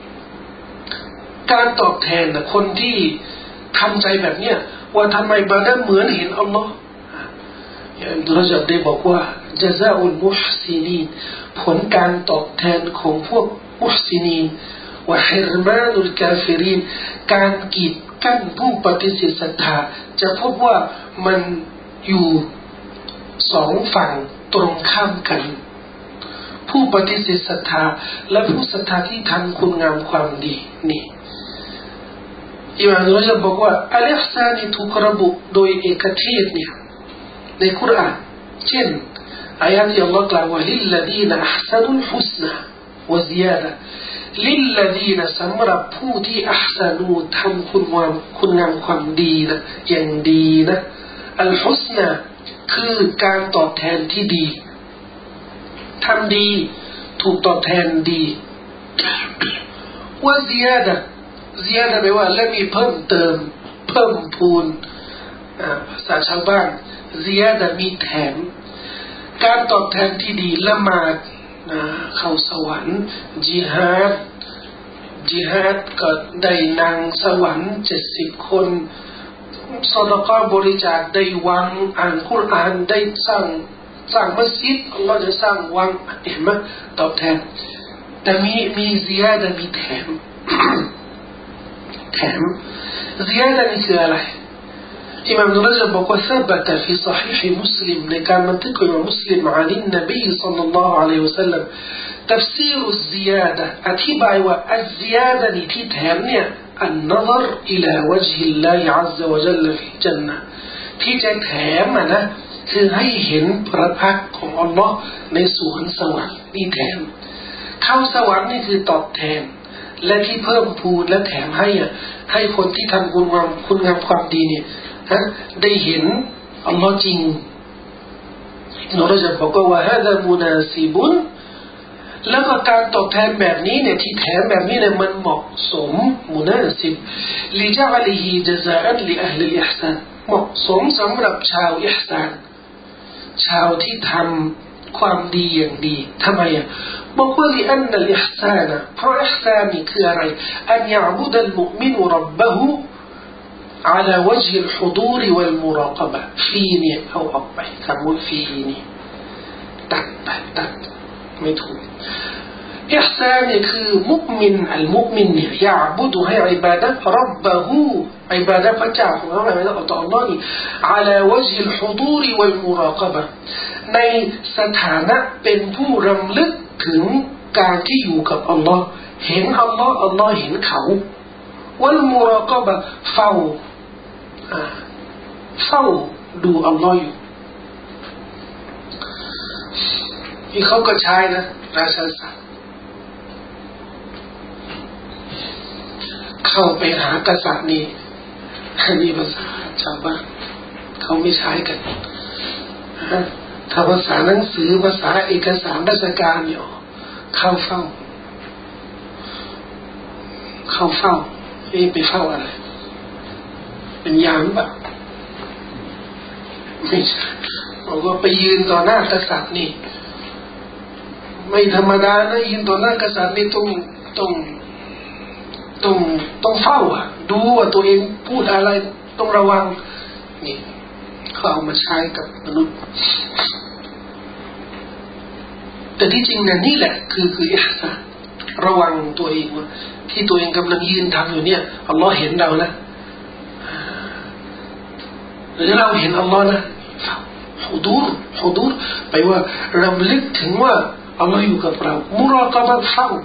การตอบแทนนะคนที่ทำใจแบบเนี้ยว่าทำไมอิบาดะห์เหมือนเห็น Allahอิบนุรญับได้บอกว่าญะซาอุลมุฮซินีนผลการตอบแทนของพวกมุฮซินีนวะฮิรมานุลกาฟิรินการกีดกั้นผู้ปฏิเสธศรัทธาจะพบว่ามันอยู่สองฝั่งตรงข้ามกันผู้ปฏิเสธศรัทธาและผู้ศรัทธาที่ทำคุณงามความดีนี่อิบนุรญับบอกว่าอัลอิห์ซานถูกระบุโดยเอกเทศเนี่ยในคุรอานเช่นอายะที่อัลลอฮ์กล่าวว่าลิลลดีนอัห์ซานุลฮุสนะวะซิยาดะลิลลดีนสำหรับผู้ที่อัห์ซานูทำคุณงามความดีนะอย่างดีนะอัลฮุสนะคือการตอบแทนที่ดีทำดีถูกตอบแทนดีวะซิยาดะแปลว่าและมีเพิ่มเติมเพิ่มพูนภาษาชาวบ้านซิยาดะมีแถมการตอบแทนที่ดีละหมาดเข้าสวรรค์จิฮาดก็ได้นางสวรรค์70 คนซอดะกอฮ์บริจาคได้วังอ่านกุรอานได้สร้างมัสยิดอัลลอฮ์จะสร้างวังเห็นไหมตอบแทนแต่มีซิยาดะมีแถมซิยาดะนี่คืออะไรอิหม่ามนุรญับบอกว่าثبت في صحيح مسلم ในการบันทึกของมุสลิมعن النبي صلى الله عليه وسلم تفسير الزيادة อธิบายว่า الزيادة นี่ที่แถมเนี่ย النظر إلى وجه الله عز وجل في الجنة ที่จะแถมนะคือให้เห็นพระพักตร์ของอัลลอฮ์ในสวนสวรรค์นี่แถมเข้าสวรรค์นี่คือตอบแทนและที่เพิ่มพูนและแถมให้คนที่ทำคุณงามความดีเนี่ยได้เห็นอัลลอฮ์จริงนรจะบอกว่าฮะดะมุนาซิบุนแล้วก็การตอบแทนแบบนี้เนี่ยที่แถมแบบนี้เนี่ยมันเหมาะสมมุนาซิบลิจะอลิฮิจซาอันลิอัฮลิอิห์ซานเหมาะสมสำหรับชาวอิห์ซานชาวที่ทำความดีอย่างดีทำไมบอกว่าลิอันนัลอิห์ซานเพราะอิห์ซานนี่คืออะไรอันยะอ์บุดัลมุอ์มินร็อบบะฮูعلى وجه الحضور والمراقبة فيني أو أبي كمو فيني ตัดไม่ถูกอิห์ซานเนี่ยคือมุมินอัลมุมินเนี่ยยะอ์บุดุให้อิบาดะห์ร็อบบะฮูอิบาดะห์พระเจ้าของเราอิบาดะห์ต่อ Allah นี่ على وجه الحضور والمراقبة ในสถานะเป็นผู้รำลึกถึงการที่อยู่กับ Allah เห็น Allah เห็นเขาوالمراقبةเฝ้าดูอัลลอฮ์อยู่ที่เขาก็ใช้นะราชาศัพท์เข้าไปหากษัตริย์นี่มีภาษาชาวบ้านเขาไม่ใช้กันถ้าภาษาหนังสือภาษาเอกสารราชการเนี่ยเข้าเฝ้าไปเฝ้าอะไรเป็นยามแบบไม่ใช่บอกว่าไปยืนต่อหน้ากษัตริย์นี่ไม่ธรรมดานะยืนต่อหน้ากษัตริย์นี่ต้องเฝ้าดูว่าตัวเองพูดอะไรต้องระวังนี่เขาเอามาใช้กับมนุษย์แต่ที่จริงเนี่ยนี่แหละคืออิห์ซานระวังตัวเองว่าที่ตัวเองกำลังยืนทำอยู่เนี่ยอัลลอฮ์เห็นเรานะหรือเราเห็นอัลลอฮ์นะฮุดูรไปว่ารำลึกถึงว่าอัลลอฮ์อยู่กับเรามุรากะบะเฝ้า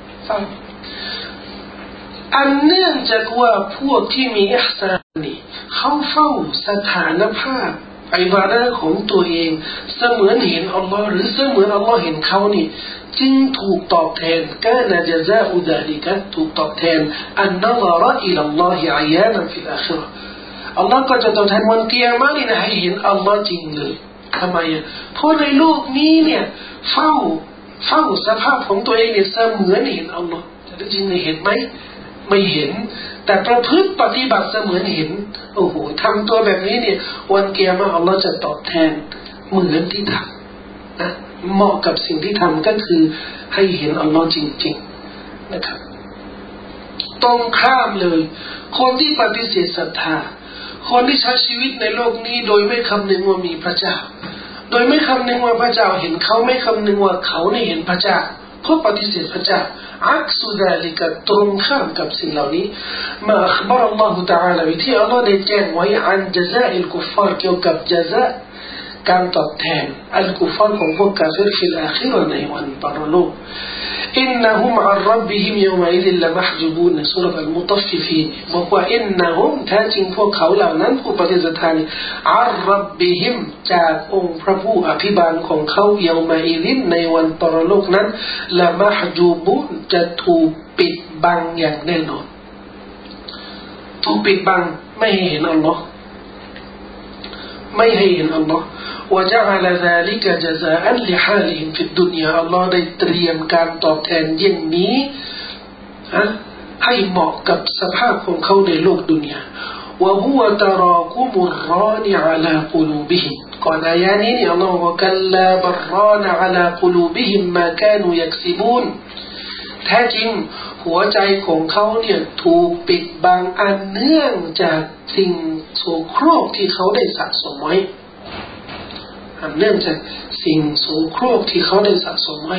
อันเนื่องจากว่าพวกที่มีอิห์ซานนี่เขาเฝ้าสถานภาพอิบาดะห์ของตัวเองเสมือนเห็นอัลลอฮ์หรือเสมือนอัลลอฮ์เห็นเขานี่จึงถูกตอบแทนกานะญะซาอุซาลิกะถูกตอบแทนอันนะซะรออิลลัลลอฮิอะยานันฟิลอาคิเราะห์อัลลอฮ์ก็จะตอบแทนวันกิยามะห์นี่นะให้เห็นอัลลอฮ์จริงเลยทำไมเพราะในโลกนี้เนี่ยเฝ้าสภาพของตัวเองเนี่ยเสมือนเห็นอัลลอฮ์แต่จริงๆเห็นไหมไม่เห็นแต่ประพฤติปฏิบัติเสมือนเห็นโอ้โหทำตัวแบบนี้เนี่ยวันกิยามะห์อัลลอฮ์จะตอบแทนเหมือนที่ทำนะเหมาะกับสิ่งที่ทำก็คือให้เห็นอัลลอฮ์จริงๆนะครับตรงข้ามเลยคนที่ปฏิเสธศรัทธาคนที่ใช้ชีวิตในโลกนี้โดยไม่คำนึงว่ามีพระเจ้าโดยไม่คำนึงว่าพระเจ้าเห็นเขาไม่คำนึงว่าเขาเนี่ยเห็นพระเจ้าเพราะปฏิเสธพระเจ้าอักษุดาลิกะตรงข้ามกับสิ่งเหล่านี้มาอัคบารอัลลอฮฺ تعالى วิธีอัลลอฮฺได้แจ้งไว้อันญะซาอิลกุฟฟาร์เกี่ยวกับญะซาการตอบแทนอัลกุฟฟาร์ของพวกกาเฟรฟิลอาคิเราะห์ในวันปรโลกอินนะฮุมอัลร็อบบิฮิมยอมะอิซิลละมะฮญูบูนในซูเราะห์อัลมุตัฟฟิฟีนบอกว่าอินนะฮุมแท้จริงพวกเขาเหล่านั้นผู้ปฏิเสธทานอัลร็อบบิฮิมจากองค์พระผู้อภิบาลของเขายอมะอิซินในวันปรโลกนั้นละมะฮญูบูนจะถูกปิดบังอย่างแน่นอนถูกปิดบังไม่ให้เห็นอัลลอฮ์ไม่ให้เห็นอัลลอฮ์وجعل ذلك جزاء لحالهم في الدنيا อัลลอฮ์ได้เตรียมการตอบแทนเยี่ยงนี้ให้เหมาะกับสภาพของเขาในโลกดุนยา وهو تراكم الران على قلوبهم ก่อนอายะนี้เนี่ยอัลลอฮ์บอกกัลลาบัรรานعلى قلوبهم ما كانوا يكسبون แท้จริงหัวใจของเขาเนี่ยถูกปิดบังอันเนื่องจากสิ่งโสโครกที่เขาได้สะสมไว้อันเนื่องจากสิ่งโสโครกที่เขาได้สะสมไว้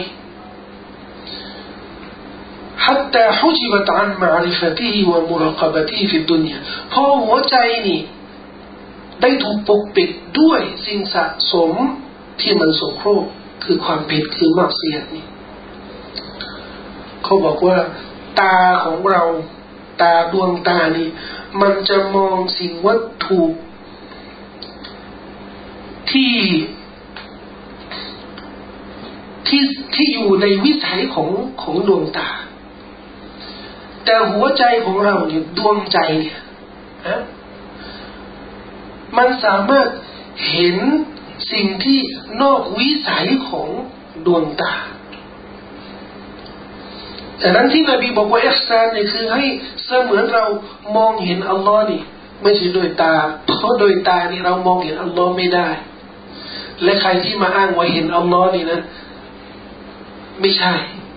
حتى حجبت عن معرفته ومراقبته في الدنيا เพราะหัวใจนี่ได้ถูกปกปิดด้วยสิ่งสะสมที่มันโสโครกคือความผิดคือมักเสียดนี่เขาบอกว่าตาของเราตาดวงตานี่มันจะมองสิ่งวัตถุที่อยู่ในวิสัยของดวงตาแต่หัวใจของเราเนี่ยดวงใจเนี่ยมันสามารถเห็นสิ่งที่นอกวิสัยของดวงตาแต่นั้นที่นบีบอกว่าอิห์ซานเนี่ยคือให้เสมือนเรามองเห็นอัลลอฮ์นี่ไม่ใช่โดยตาเพราะโดยตานี่เรามองเห็นอัลลอฮ์ไม่ได้และใครที่มาอ้างว่าเห็นอัลลอฮ์นี่นะไม่ใช่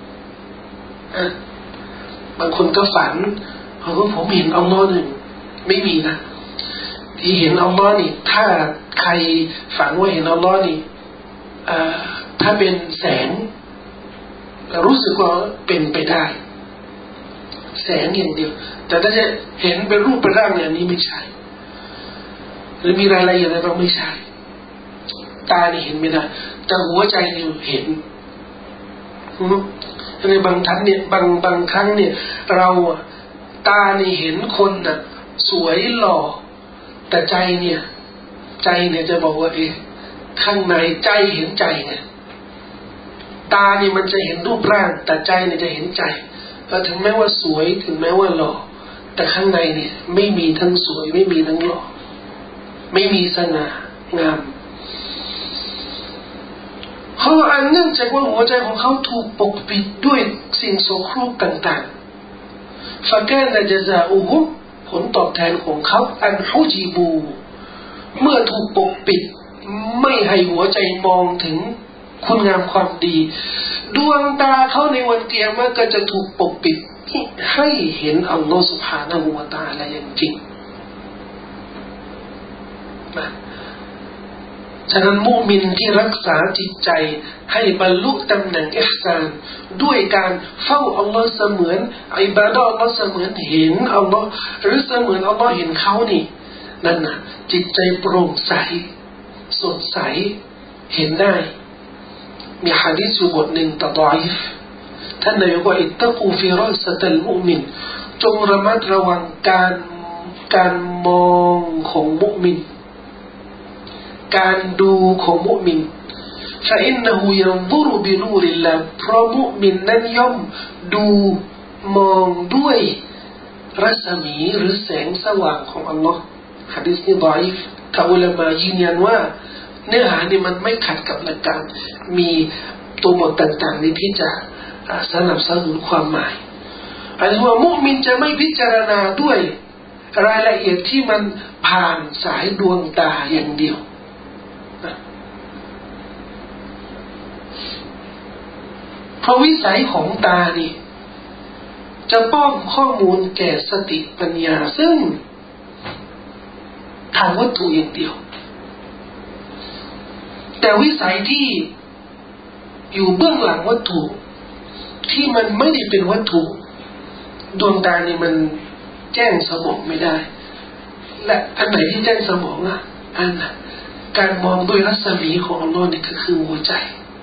บางคนก็ฝันเพราะว่าผมเห็นอัลลอฮ์หนึ่งไม่มีนะที่เห็นอัลลอฮ์นี่ถ้าใครฝันว่าเห็นอัลลอฮ์นี่ถ้าเป็นแสงรู้สึกว่าเป็นไปได้แสงอย่างเดียวแต่ถ้าจะเห็นเป็นรูปเป็นร่างเนี่ยนี้ไม่ใช่หรือมีรายละเอียดอะไรบ้างไม่ใช่ตานี่เห็นไม่ได้แต่หัวใจนี่เห็นในบางท่านเนี่ยบางครั้งเนี่ยเราตานี่เห็นคนน่ะสวยหล่อแต่ใจเนี่ยจะบอกว่าข้างในใจเห็นใจไงตานี่มันจะเห็นรูปร่างแต่ใจเนี่ยจะเห็นใจถึงแม้ว่าสวยถึงแม้ว่าหล่อแต่ข้างในเนี่ยไม่มีทั้งสวยไม่มีทั้งหล่อไม่มีสง่างามเขาอันเนื่องจากว่าหัวใจของเขาถูกปกปิดด้วยสิ่งโสโครกต่างๆฟะกานะญะซาอุฮุมผลตอบแทนของเขาอันฮุจิบูเมื่อถูกปกปิดไม่ให้หัวใจมองถึงคุณงามความดีดวงตาเขาในวันกิยามะห์ก็จะถูกปกปิดให้เห็นอัลลอฮฺ سبحانه และ تعالى อย่างจริงฉะนั้นมุมินที่รักษาจิตใจให้บรรลุตำแหน่งอิห์ซานด้วยการเฝ้าอัลลอฮ์เสมือนอิบาดะห์อัลลอฮ์เสมือนเห็นอัลลอฮ์หรือเสมือนอัลลอฮ์เห็นเขานี่นั่นน่ะจิตใจโปร่งใสสดใสเห็นได้มีหะดีษอยู่บทหนึ่งแต่ฎออีฟท่านนบีบอกว่าอิตตะกูฟิรอซะตัลมุอ์มินจงระมัดระวังการมองของมุมินการดูของมุมินفإنه ينظر بنور الله เพราะมุมินนั้นย่อมดูมองด้วยรัศมีหรือแสงสว่างของอัลลอฮ์หะดีษนี้ฎออีฟแต่อุลามะยืนยันว่าเนื้อหานี่มันไม่ขัดกับหลักการมีตัวบทต่างๆนี้ที่จะสนับสนุนความหมายอันนี้ว่ามุมินจะไม่พิจารณาด้วยรายละเอียดที่มันผ่านสายดวงตาอย่างเดียวเพราะวิสัยของตานี่จะป้อนข้อมูลแก่สติปัญญาซึ่งทางวัตถุอย่างเดียวแต่วิสัยที่อยู่เบื้องหลังวัตถุที่มันไม่ได้เป็นวัตถุดวงตานี่มันแจ้งสมองไม่ได้และอันไหนที่แจ้งสมองอ่ะอันการมองด้วยรัศมีของอัลลอฮ์นี่ก็คือหัวใจ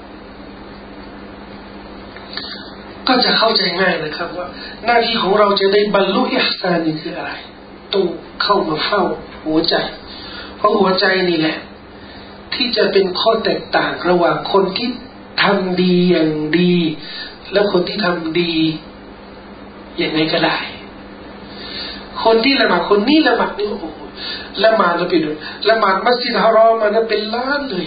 ก็จะเข้าใจง่ายนะครับว่าหน้าที่ของเราจะได้บรรลุอิหซานนี่คืออะไรต้องเข้ามาเฝ้าหัวใจเพราะหัวใจนี่แหละที่จะเป็นข้อแตกต่างระหว่างคนที่ทำดีอย่างดีและคนที่ทำดีอย่างไรก็ได้คนที่ละหมาดคนนี้ละหมาดนี่โอ้โหละหมาดแล้วไปดูละหมาดมัสยิดฮารอมมันเป็นล้านเลย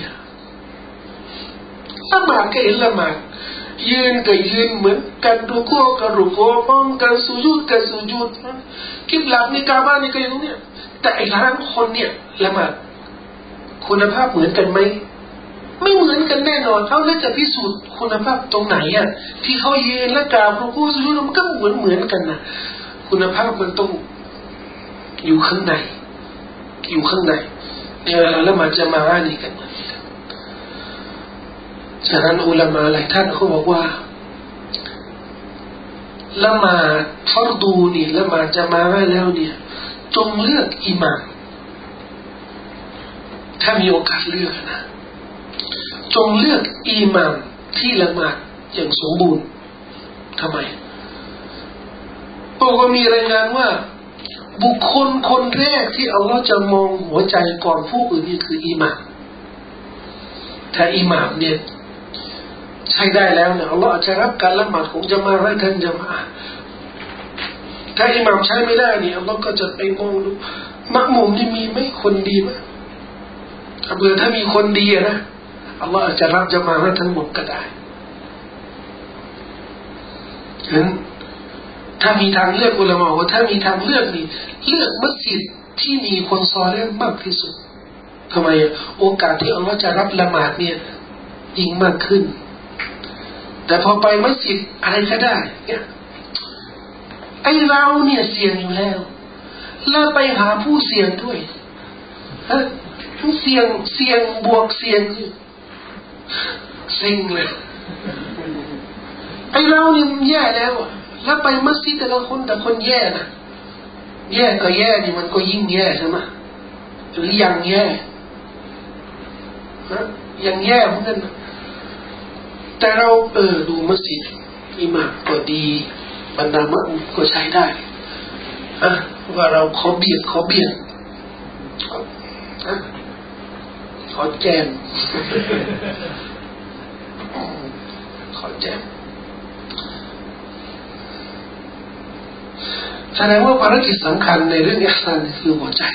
ละหมาดก็เห็นละหมาดยืนก็ยืนเหมือนกันรุกูก็รุกูมองกันสุญูดก็สุญูดกิบหลับในกาบ้านนี่ก็อย่างเนี้ยแต่ไอ้ล้านคนเนี่ยละหมาดคุณภาพเหมือนกันไหมไม่เหมือนกันแน่นอนเขาเลยจะพิสูจน์คุณภาพตรงไหนอ่ะที่เขายืนและกราบรุกูสุญูดมันก็เหมือนกันนะคุณภาพมันต้องอยู่ข้างในอยู่ข้างในเนี่ยเวลาละหมาดจะมาอ่านนี่กันฉะนั้นอุลามะหลายท่านเขาบอกว่าละหมาดฟัรดูนี่ละหมาดจะมาอ่านแล้วเนี่ยจงเลือกอิหม่ามถ้ามีโอกาสเลือกนะจงเลือกอิหม่ามที่ละหมาดอย่างสมบูรณ์ทำไมเพราะว่ามีรายงานว่าบุคคลคนแรกที่อัลลอฮ์จะมองหัวใจก่อนผู้อื่นนี่คืออิหม่ามถ้าอิหม่ามเนี่ยใช้ได้แล้วเนี่ยอัลลอฮ์จะรับการละหมาดของญะมาอะห์ให้ท่านญะมาอะห์ถ้าอิหม่ามใช้ไม่ได้เนี่ยอัลลอฮ์ก็จะไปมองดูมักมุมนี่มีไหมคนดีไหมเผื่อถ้ามีคนดีนะอัลลอฮ์จะรับญะมาอะห์ทั้งหมดก็ได้ฉะนั้นถ้ามีทางเลือกอุลามะว่าถ้ามีทางเลือกนี่เลือกมัสยิดที่มีคนซอลิห์มากที่สุดทำไมโอกาสที่อัลลอฮ์จะรับละหมาดเนี่ยยิ่งมากขึ้นแต่พอไปมัสยิดอะไรก็ได้เนี่ยไอเราเนี่ยเสี่ยงอยู่แล้วแล้วไปหาผู้เสี่ยงด้วยเสี่ยงบวกเสี่ยงซิงเลยไอเราเนี่ยแย่แล้วแล้วไปมัสยิดแต่ละคนแต่คนแย่นะแย่ก็แย่นี่มันก็ยิ่งแย่ใช่ไหมหรือยังแย่ยังแย่เหมือนกันแต่เราดูมัสยิดอิหม่ามก็ดีบรรดามะมุมก็ใช้ได้ว่าเราขอเบียดขอแจมขอแจมแสดงว่าภารกิจสำคัญในเรื่องอิหซานคือหัวใจ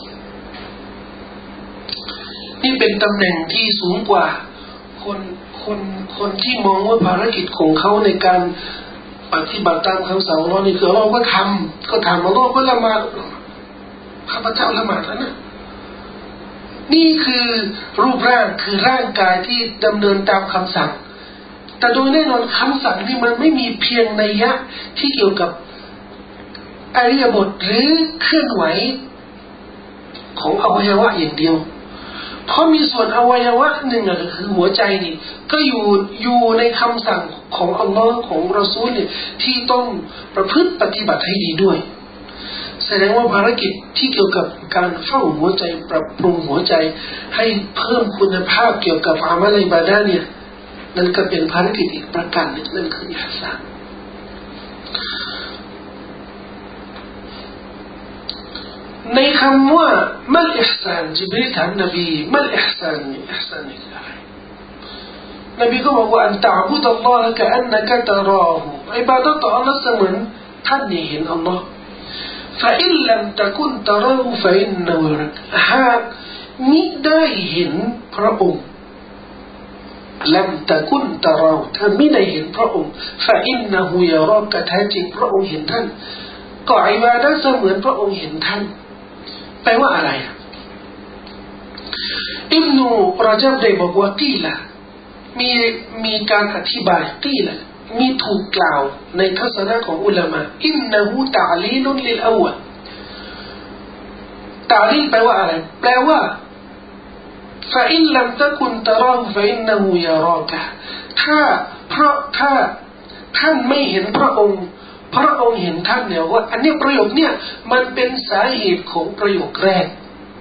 นี่เป็นตำแหน่งที่สูงกว่าคนที่มองว่าภารกิจของเขาในการปฏิบัติตามคำสั่งของเรานี่คือเราก็ทำเราก็ละหมาดข้าพเจ้าละหมาดแล้วนะนี่คือรูปร่างคือร่างกายที่ดำเนินตามคำสั่งแต่โดยแน่นอนคำสั่งนี่มันไม่มีเพียงนัยยะที่เกี่ยวกับอริยบทหรือเคลื่อนไหวของอวัยวะอย่างเดียวเพราะมีส่วนอวัยวะหนึ่งก็คือหัวใจนี่ก็อยู่ในคำสั่งของอัลลอฮ์ของรอซูลเนี่ยที่ต้องประพฤติปฏิบัติให้ดีด้วยแสดงว่าภารกิจที่เกี่ยวกับการเฝ้าหัวใจปรับปรุงหัวใจให้เพิ่มคุณภาพเกี่ยวกับอามัลอิบาดะห์เนี่ยนั่นก็เป็นภารกิจอีกประการหนึ่งนั่นคืออิห์ซานในคำว่ามัลอิห์ซานจิบรีลถามนบีมัลอิห์ซานนี่อิห์ซานนี่คืออะไรนบีก็บอกว่าอันตะอ์บุดอัลลอฮะกะอันนะกะตะราหูอิบาดะห์ต่ออัลลอฮ์เสมือนท่านเห็นอัลลอฮ์فإن لم تكن تراه فإنه يراك หากมิได้เห็นพระองค์ลัมตะกุนตะเราถ้ามิได้เห็นพระองค์فإنه يراك แท้จริงพระองค์เห็นท่านก็อิบาดะห์เสมือนพระองค์เห็นท่านแปลว่าอะไรอิบนุรอญับได้บอกว่ากีละมีการอธิบายกีละมีถูกกล่าวในทัศนะของอุลามะอินนะฮูตะอลีลุนลิลอวัลตะอลีลแปลว่าอะไรแปลว่าفإن لم تكن تراه فإنه يراك ถ้าท่านไม่เห็นพระองค์เห็นท่านเนี่ยว่าอันนี้ประโยคเนี่ยมันเป็นสาเหตุของประโยคแรก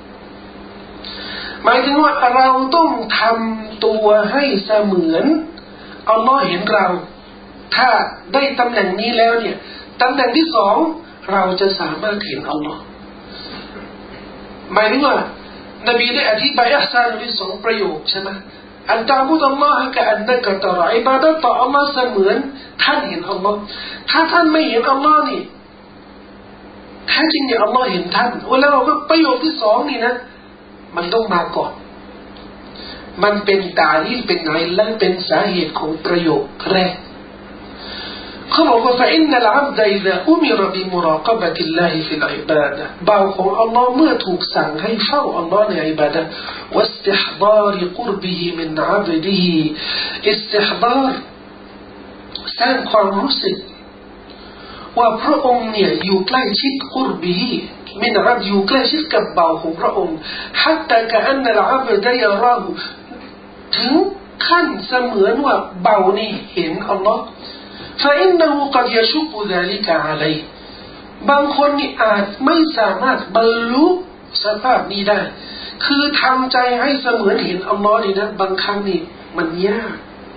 หมายถึงว่าเราต้องทำตัวให้เสมือนอัลลอฮ์เห็นเราถ้าได้ตำแหน่งนี้แล้วเนี่ยตำแหน่งที่สองเราจะสามารถเห็นอัลลอฮ์หมายถึงว่านบีได้อธิบายอิห์ซานที่สองประโยคใช่ไหมอันตะอ์บุดอัลลอฮะกะอันนะกะตะเราะอิบาดะห์ต่ออัลลอฮ์เสมือนท่านเห็นอัลลอฮ์ถ้าท่านไม่เห็นอัลลอฮ์นี่แท้จริงเนี่ยอัลลอฮ์เห็นท่านแล้วเราก็ประโยคที่สองนี่นะมันต้องมาก่อนมันเป็นตาลีเป็นไงและเป็นสาเหตุของประโยคแรกเขาบอกว่า فإن العبد إذا أمر بمراقبة الله في العبادة บ่าวของอัลลอฮ์เมื่อถูกสั่งให้เฝ้าอัลลอฮ์ในอิบาดะห์ واستحضار قربه من عبده استحضار สร้างความรู้สึกว่าพระองค์เนี่ยอยู่ใกล้ชิดกุรบีมินอับอยู่ใกล้ชิดกับบ่าวของพระองค์ حتى كأن العبد يراه ถึงขั้นเสมือนว่าบ่าวนี่เห็นอัลลอฮ์فإنه قد يشق ذلك عليه บางคนนี่อาจไม่สามารถบรรลุสภาพนี้ได้คือทำใจให้เสมือนเห็นอัลลอฮ์นี่นะบางครั้งนี่มันยาก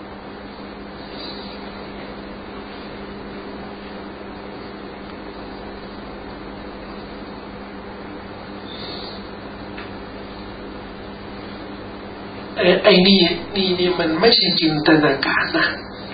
ไอ้นี่มันไม่ใช่จินตนาการนะ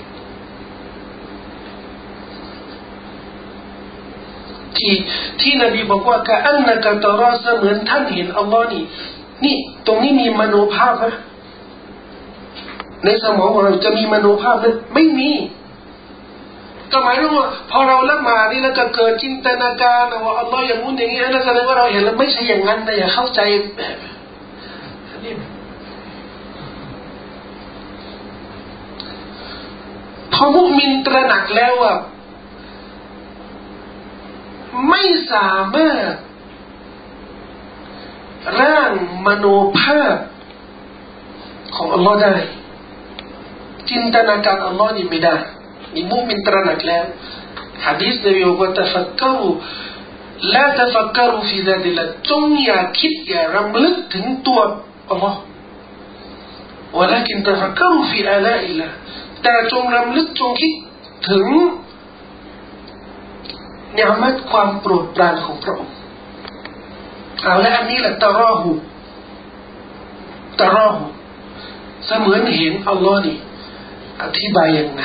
ที่นบีบอกว่ากะอันนะกะตะราเสมือนท่านเห็นอัลลอฮ์นี่ตรงนี้มีมโนภาพไหมในสมองของเราจะมีมโนภาพไหมไม่มีก็หมายถึงว่าพอเราละหมาดนี่แล้วก็เกิดจินตนาการว่าอัลลอฮ์อย่างนู้นอย่างนี้นั่นแสดงว่าเราเห็นแล้วไม่ใช่อย่างนั้นนะอย่าเข้าใจแบบนี้พอมุมินตระหนักแล้วว่าไม่สามารถร่างมโนภาพของอัลลอฮ์ได้จินตนาการอัลลอฮ์นี่ไม่ได้มีมุมินตระหนักแล้วหะดีษนบีบอกว่าตะฟักกะรุลาตะฟักกะรุฟีซาติลลาห์จงอย่าคิดอย่ารำลึกถึงตัวอัลลอฮ์ولكن تفكروا في آلاء الله แต่จงรำลึกจงคิดถึงนิอ์มัตความโปรดปรานของพระองค์เอาและอันนี้แหละตะราหูเสมือนเห็นอัลลอฮ์นี่อธิบายยังไง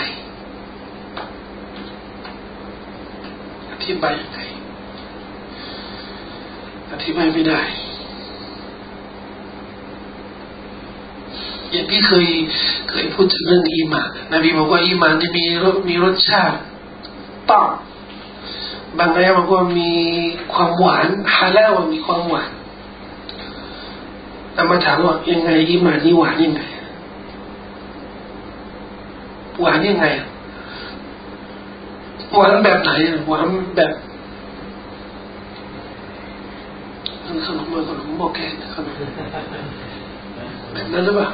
อธิบายไม่ได้อย่างที่เคยพูดถึงเรื่องอีหม่านนบีบอกว่าอีหม่านนี่มีรสชาติต่างบางอายะห์บอกว่ามีความหวานฮาลาลมีความหวานแต่มาถามว่ายังไงอีหม่านนี่หวานยังไงหวานยังไงหวานแบบไหนหวานแบบขนมหม้อแกงขนมแบบนั้นหรือเปล่า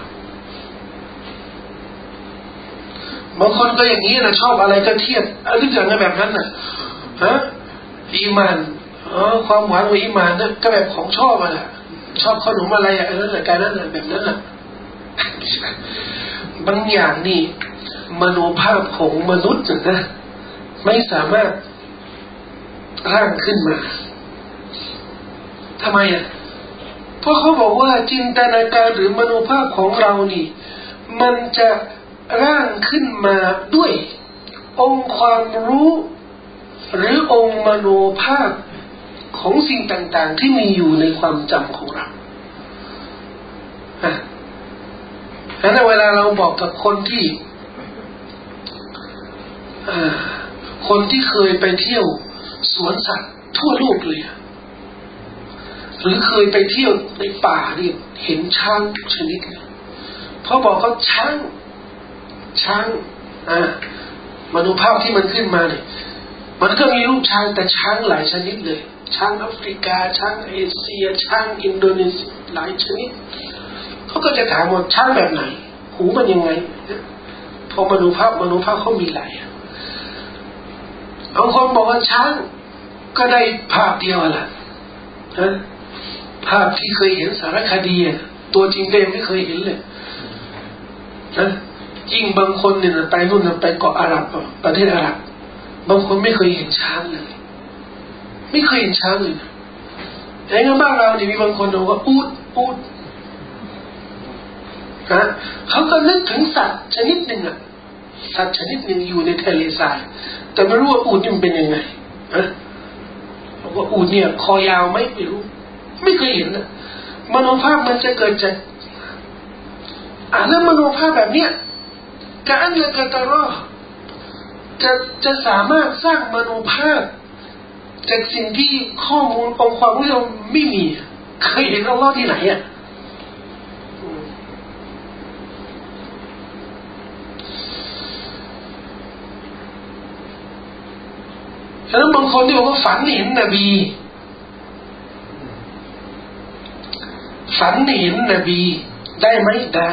บางคนก็อย่างนี้นะชอบอะไรก็เทียบอะไรอย่างแบบนั้นน่ะฮะอีมานความหวานของอีหม่านนั่นก็แบบของชอบอ่ะชอบขนมอะไรอ่ะนั่นแหละการนั้นแบบนั้นอ่ะบางอย่างนี่มโนภาพของมนุษย์นะไม่สามารถร่างขึ้นมาทำไมอ่ะเพราะเขาบอกว่าจินตนาการหรือมโนภาพของเรานี่มันจะร่างขึ้นมาด้วยองค์ความรู้หรือองค์มโนภาพของสิ่งต่างๆที่มีอยู่ในความจำของเราแล้วเวลาเราบอกกับคนที่เคยไปเที่ยวสวนสัตว์ทั่วโลกเลยหรือเคยไปเที่ยวในป่านี่เห็นช้างทุกชนิดเลยพอบอกเขาช้างมโนภาพที่มันขึ้นมาเนี่ยมันก็มีรูปช้างแต่ช้างหลายชนิดเลยช้างแอฟริกาช้างเอเชียช้างอินโดนีเซียหลายชนิดเขาก็จะถามว่าช้างแบบไหนหูมันยังไงพอมโนภาพเขามีหลายบางคนบอกว่าช้างก็ได้ภาพเดียวแหละภาพที่เคยเห็นสารคดีตัวจริงก็ยังไม่เคยเห็นเลยยิ่งบางคนเนี่ยไปนู่นไปเกาะอาหรับประเทศอาหรับบางคนไม่เคยเห็นช้างเลยไม่เคยเห็นช้างเลยแต่ในบ้านเราเนี่ยมีบางคนบอกว่าอูฐเขาก็นึกถึงสัตว์ชนิดหนึ่งสัตว์ชนิดหนึ่งอยู่ในทะเลทรายแต่ไม่รู้ว่าอูฐนี่มันเป็นยังไงบอกว่าอูฐเนี่ยคอยาวไหมไม่รู้ไม่เคยเห็นนะมโนภาพมันจะเกิดจากแล้วมโนภาพแบบเนี้ยการละกะตะรอจะสามารถสร้างมโนภาพจากสิ่งที่ข้อมูลองความรู้เราไม่มีเคยเห็นอัลเลาะห์ที่ไหนแล้วบางคนที่บอกว่าฝันเห็นนบีได้ไหมได้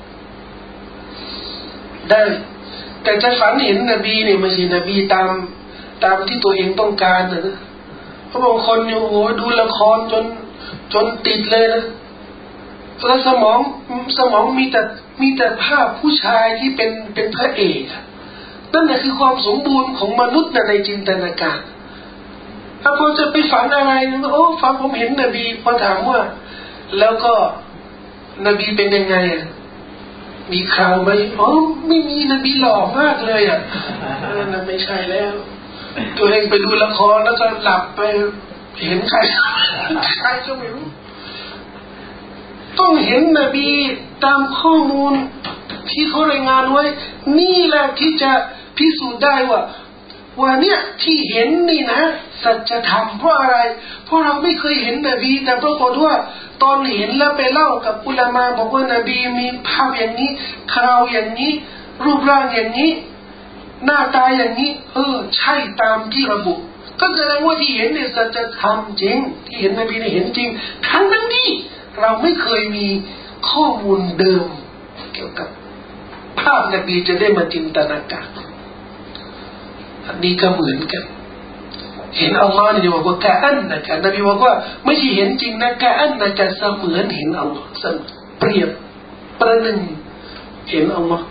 แต่จะฝันเห็นนบีเนี่ยไม่ใช่นบีตามที่ตัวเองต้องการนะเพราะบางคนอยู่โอ้ดูละครจนติดเลยนะแล้วสมองมีแต่ภาพผู้ชายที่เป็นพระเอกนั่นแหละคือความสมบูรณ์ของมนุษย์ในจินตนาการถ้าพอจะไปฝันอะไรโอ้ฝันผมเห็นนบีพอถามว่าแล้วก็นบีเป็นยังไงมีข่าวไหมไม่มีนบีหล่อมากเลยนั่นไม่ใช่แล้วตัวเองไปดูละครแล้วก็หลับไปเห็นใครก็ไม่รู้ต้องเห็นนบีตามข้อมูลที่เขารายงานไว้นี่แหละที่จะพิสูจน์ได้ว่าเนี่ยที่เห็นนี่นะสัจธรรมเพราะอะไรเพราะเราไม่เคยเห็นนบีแต่ปรากฏว่าตอนเห็นแล้วไปเล่ากับอุลามะบอกว่านบีมีภาพอย่างนี้คราวอย่างนี้รูปร่างอย่างนี้หน้าตาอย่างนี้ใช่ตามที่ระบุก็แสดงว่าที่เห็นเนี่ยสัจธรรมจริงที่เห็นนบีเนี่ยเห็นจริงทั้งที่เราไม่เคยมีข้อมูลเดิมเกี่ยวกับภาพนบีจะได้มาจินตนาการอันนี้ก็เหมือนกันเห็นอัลลอฮ์นี่บอกว่ากะอันนะกะนบีบอกว่าไม่ใช่เห็นจริงนะกะอันนะกะเสมือนเห็นอัลลอฮ์เปรียบประหนึ่งเห็นอัลลอฮ์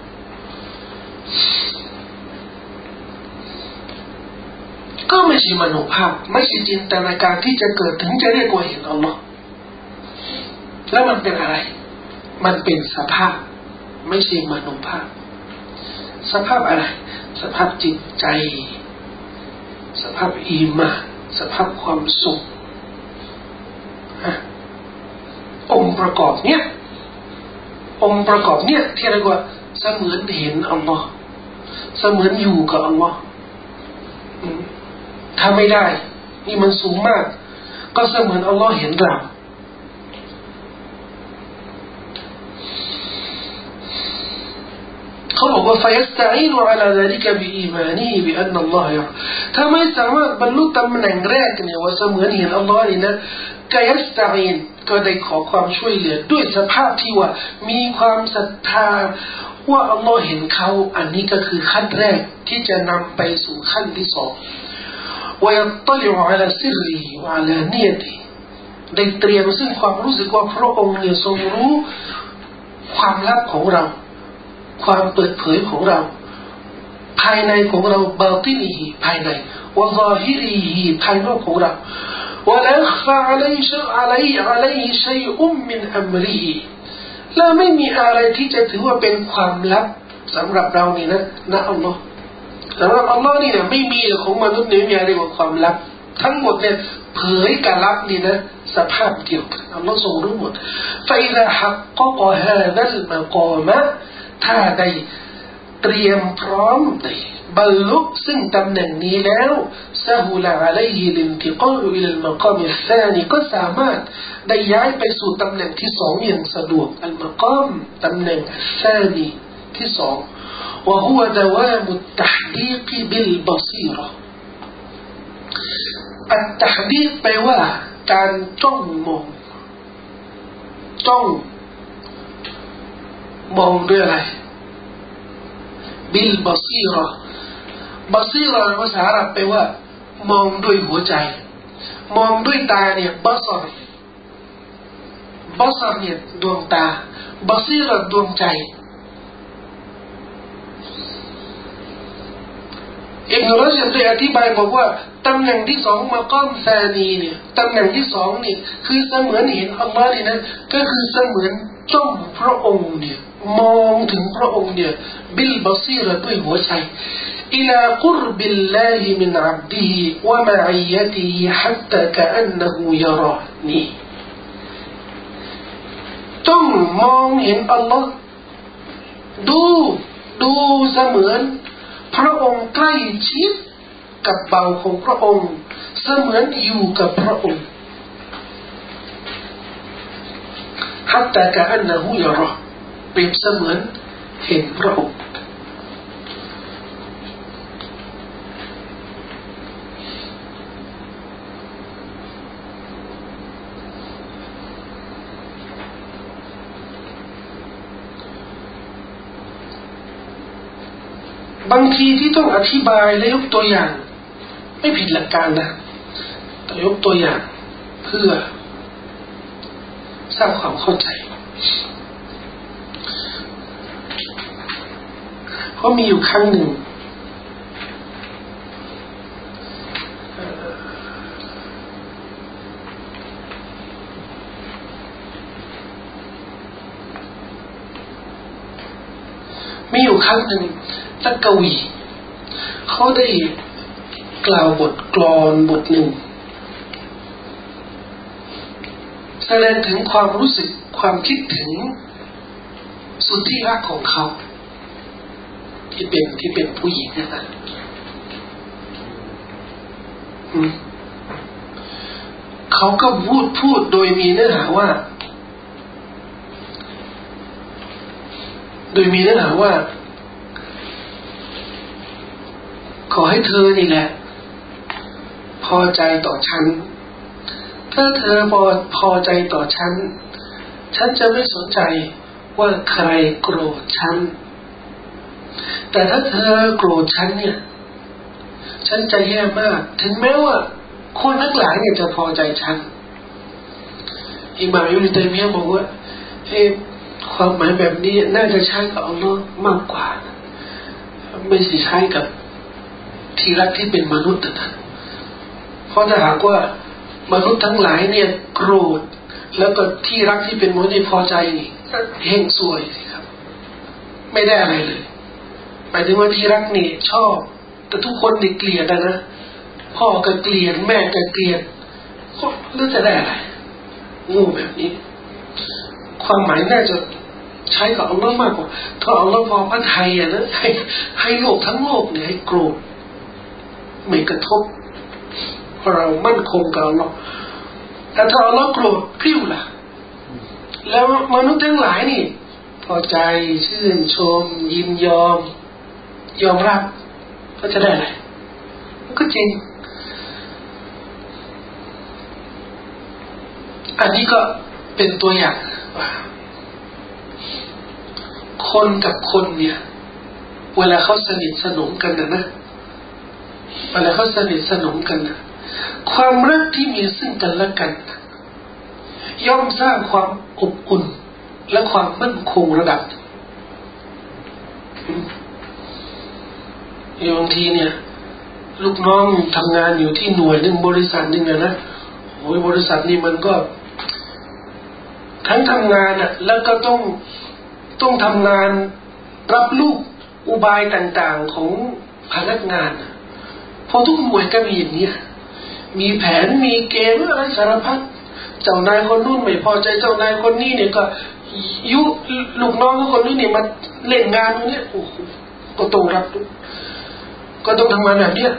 ก็ไม่ใช่มโนภาพไม่ใช่จินตนาการที่จะเกิดถึงจะเรียกว่าเห็นอัลลอฮ์แล้วมันเป็นอะไรมันเป็นสภาพไม่ใช่มโนภาพสภาพอะไรสภาพจิตใจสภาพอีมานสภาพความสุของค์ประกอบเนี้ยที่เรียกว่าเสมือนเห็นอัลลอฮ์เสมือนอยู่กับอัลลอฮ์ถ้าไม่ได้นี่มันสูงมากก็เสมือนอัลลอฮ์เห็นเราเขาบอกว่าفيستعين على ذلك بإيمانه بأن الله يرى ถ้าไม่สามารถบรรลุตำแหน่งแรกเนี่ยว่าเสมือนเห็นอัลลอฮ์นี่นะก็يستعينก็ได้ขอความช่วยเหลือด้วยสภาพที่ว่ามีความศรัทธาว่าอัลลอฮ์เห็นเขาอันนี้ก็คือขั้นแรกที่จะนำไปสู่ขั้นที่สอง ويطلع على سره وعلانيته ได้เตรียมซึ่งความรู้สึกว่าพระองค์เนี่ยทรงรู้ความลับของเราความเปิดเผยของเราภายในของเราบาตินีภายในวะซาฮิรีภายนอกของเราولا يخفى عليه شيء من أمره และไม่มีอะไรที่จะถือว่าเป็นความลับสำหรับเรานี่นะอัลลอฮ์สำหรับอัลลอฮ์นี่นะไม่มีของมนุษย์นี่ไม่มีอะไรกว่าความลับทั้งหมดเนี่ยเผยกับลับนี่นะสภาพเดียวกันอัลลอฮ์ทรงรู้หมด فإذا حقق هذا المقام ถ้าได้เตรียมพร้อมได้บรรลุซึ่งตำแหน่งนี้แล้วซะฮุลาอะลัยฮิลินติกาลุอิลลมะกามิซานีก็สามารถได้ย้ายไปสู่ตำแหน่งที่สองอย่างสะดวกอัลมะกามตำแหน่งซานีที่สองوهو دوام التحديق بالبصيرة التحديق แปลว่าการจ้องมองด้วยอะไรบิลบาซีรอบาซีรอภาษาอาหรับแปลว่ามองด้วยหัวใจมองด้วยตาเนี่ยบาซารเนี่ยดวงตาบาซีรอดวงใจอิบนุรัชดได้อธิบายบอกว่าตำแหน่งที่สองมะกามซานีเนี่ยตำแหน่งที่สองนี่คือเสมือนเห็นอัลลอฮ์นี่นะก็คือเสมือนจ้องพระองค์เนี่ยมองถึงพระองค์เนี่ยบิลบาซีรด้วยหัวใจإلى قرب الله من عبده ومعيته حتى كأنه يراني จ้องมองเห็นอัลลอฮ์ดูเสมือนพระองค์ใกล้ชิดกับเบาของพระองค์เสมือนอยู่กับพระองค์ حتى كأنه يراه เปรียบเสมือนเห็นพระองค์บางทีที่ต้องอธิบายและยกตัวอย่างไม่ผิดหลักการนะแต่ยกตัวอย่างเพื่อสร้างความเข้าใจเพราะมีอยู่ครั้งหนึ่งนักกวีเขาได้กล่าวบทกลอนบทหนึ่งแสดงถึงความรู้สึกความคิดถึงสุดที่รักของเขาที่เป็นผู้หญิงนะเขาก็พูดโดยมีเนื้อหาว่าขอให้เธอนี่แหละพอใจต่อฉันถ้าเธอพอใจต่อฉันจะไม่สนใจว่าใครโกรธฉันแต่ถ้าเธอโกรธฉันเนี่ยฉันจะแย่มากถึงแม้ว่าคนทั้งหลายเนี่ยจะพอใจฉันอิหม่ามอิบนุตัยมียะห์บอกว่าความหมายแบบนี้น่าจะใช้กับอัลลอฮ์มากกว่าไม่ใช่ใช้กับที่รักที่เป็นมนุษย์นะเพราะถ้าหากว่ามนุษย์ทั้งหลายเนี่ยโกรธแล้วก็ที่รักที่เป็นมนุษย์พอใจนี่เฮงซวยครับไม่ได้อะไรเลยหมายถึงว่าที่รักนี่ชอบแต่ทุกคนนี่เกลียดนะพ่อก็เกลียดแม่ก็เกลียดแล้วจะได้อะไรงูแบบนี้ความหมายน่าจะใช้กับอัลลอฮ์มากกว่าถ้าอัลลอฮ์พอพระทัยนะให้โลกทั้งโลกเนี่ยให้โกรธไม่กระทบเพราะเรามั่นคงกับอัลลอฮ์แต่ถ้าอัลลอฮ์โกรธกริ้วล่ะแล้วมนุษย์ทั้งหลายนี่พอใจชื่นชมยินยอมรับก็จะได้อะไรก็จริงอันนี้ก็เป็นตัวอย่างว่าคนกับคนเนี่ยเวลาเขาสนิทสนมกันนะอะไรเขาสนิทสนมกันนะความรักที่มีซึ่งกันและกันย่อมสร้างความอบอุ่นและความมั่นคงระดับบางทีเนี่ยลูกน้องทำงานอยู่ที่หน่วยหนึ่งบริษัทหนึ่งนะโอ้ยบริษัทนี้มันก็ทั้งทำงานอ่ะแล้วก็ต้องทำงานรับลูกอุบายต่างๆของพนักงานพอทุกหน่วยก็มีอย่างนี้มีแผนมีเกมอะไรสารพัดเจ้านายคนนู้นไม่พอใจเจ้านายคนนี้เนี่ยก็ยุลูกน้องคนนี้เนี่ยมาเล่นงานตรงนี้โอ้โหก็ต้องรับก็ต้องทำงานแบบนี้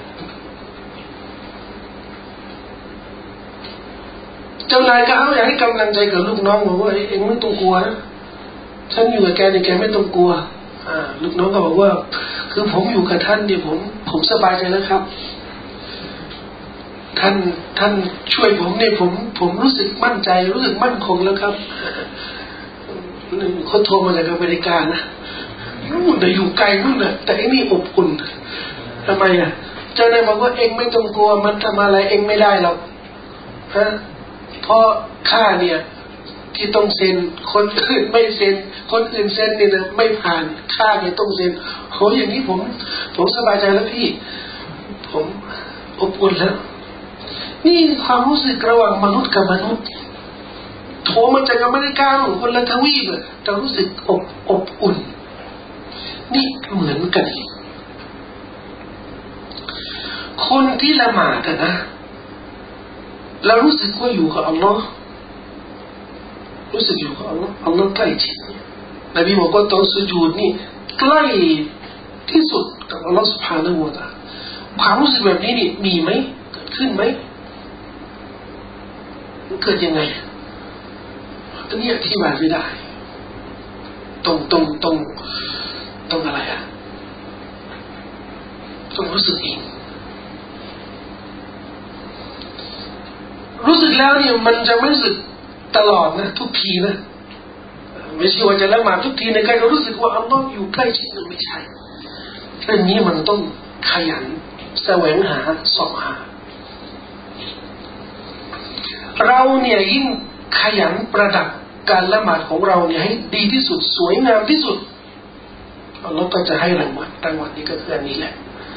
เจ้านายก็อยากให้กำลังใจกับลูกน้องบอกว่าเอ็งไม่ต้องกลัวนะฉันอยู่กับแกเนี่ยแกไม่ต้องกลัวลูกน้องก็บอกว่าคือผมอยู่กับท่านเนี่ยผมสบายใจแล้วครับท่านช่วยผมเนี่ยผมรู้สึกมั่นใจรู้สึกมั่นคงแล้วครับเขาโทรมาจากอเมริกานะนู่นแต่อยู่ไกลนู่นน่ะแต่ไอ้นี่อบอุ่นทำไมเจ้านายบอกว่าเองไม่ต้องกลัวมันทำอะไรเองไม่ได้หรอกเพราะข้าเนี่ยที่ต้องเซ็นคนอื่นไม่เซ็นคนอื่นเซ็นเนี่ยไม่ผ่านข้าเนี่ยต้องเซ็นโหอย่างนี้ผมสบายใจแล้วพี่ผมอบอุ่นแล้วนี่ความรู้สึกระหว่างมนุษย์กับมนุษย์โทรมาจากอเมริกาคนละทวีปแต่รู้สึกอบอุ่นนี่เหมือนกันคนที่ละหมาดนะเรารู้สึกว่าอยู่กับอัลลอฮ์รู้สึกอยู่กับอัลลอฮ์อัลลอฮ์ใกล้ชิดนบีบอกว่าตอนสุญูดนี่ใกล้ที่สุดกับอัลลอฮ์ سبحانه และ تعالى ความรู้สึกแบบนี้นี่มีไหมเกิดขึ้นไหมเกิดยังไงอันนี้อธิบายไม่ได้ต้องอะไรต้องรู้สึกเองรู้สึกแล้วเนี่ยมันจะไม่รู้สึกตลอดนะทุกทีนะไม่ใช่ว่าจะละหมาดทุกทีในการรู้สึกว่าอัลลอฮ์อยู่ใกล้ชิดมันไม่ใช่เรื่องนี้มันต้องขยันแสวงหาสอบหาเราเนี่ยยิ่งขยันประดับการละหมาดของเราเนี่ยให้ดีที่สุดสวยงามที่สุดอัลลอฮ์ก็จะให้รางวัลนี้ก็คืออันนี้แหละ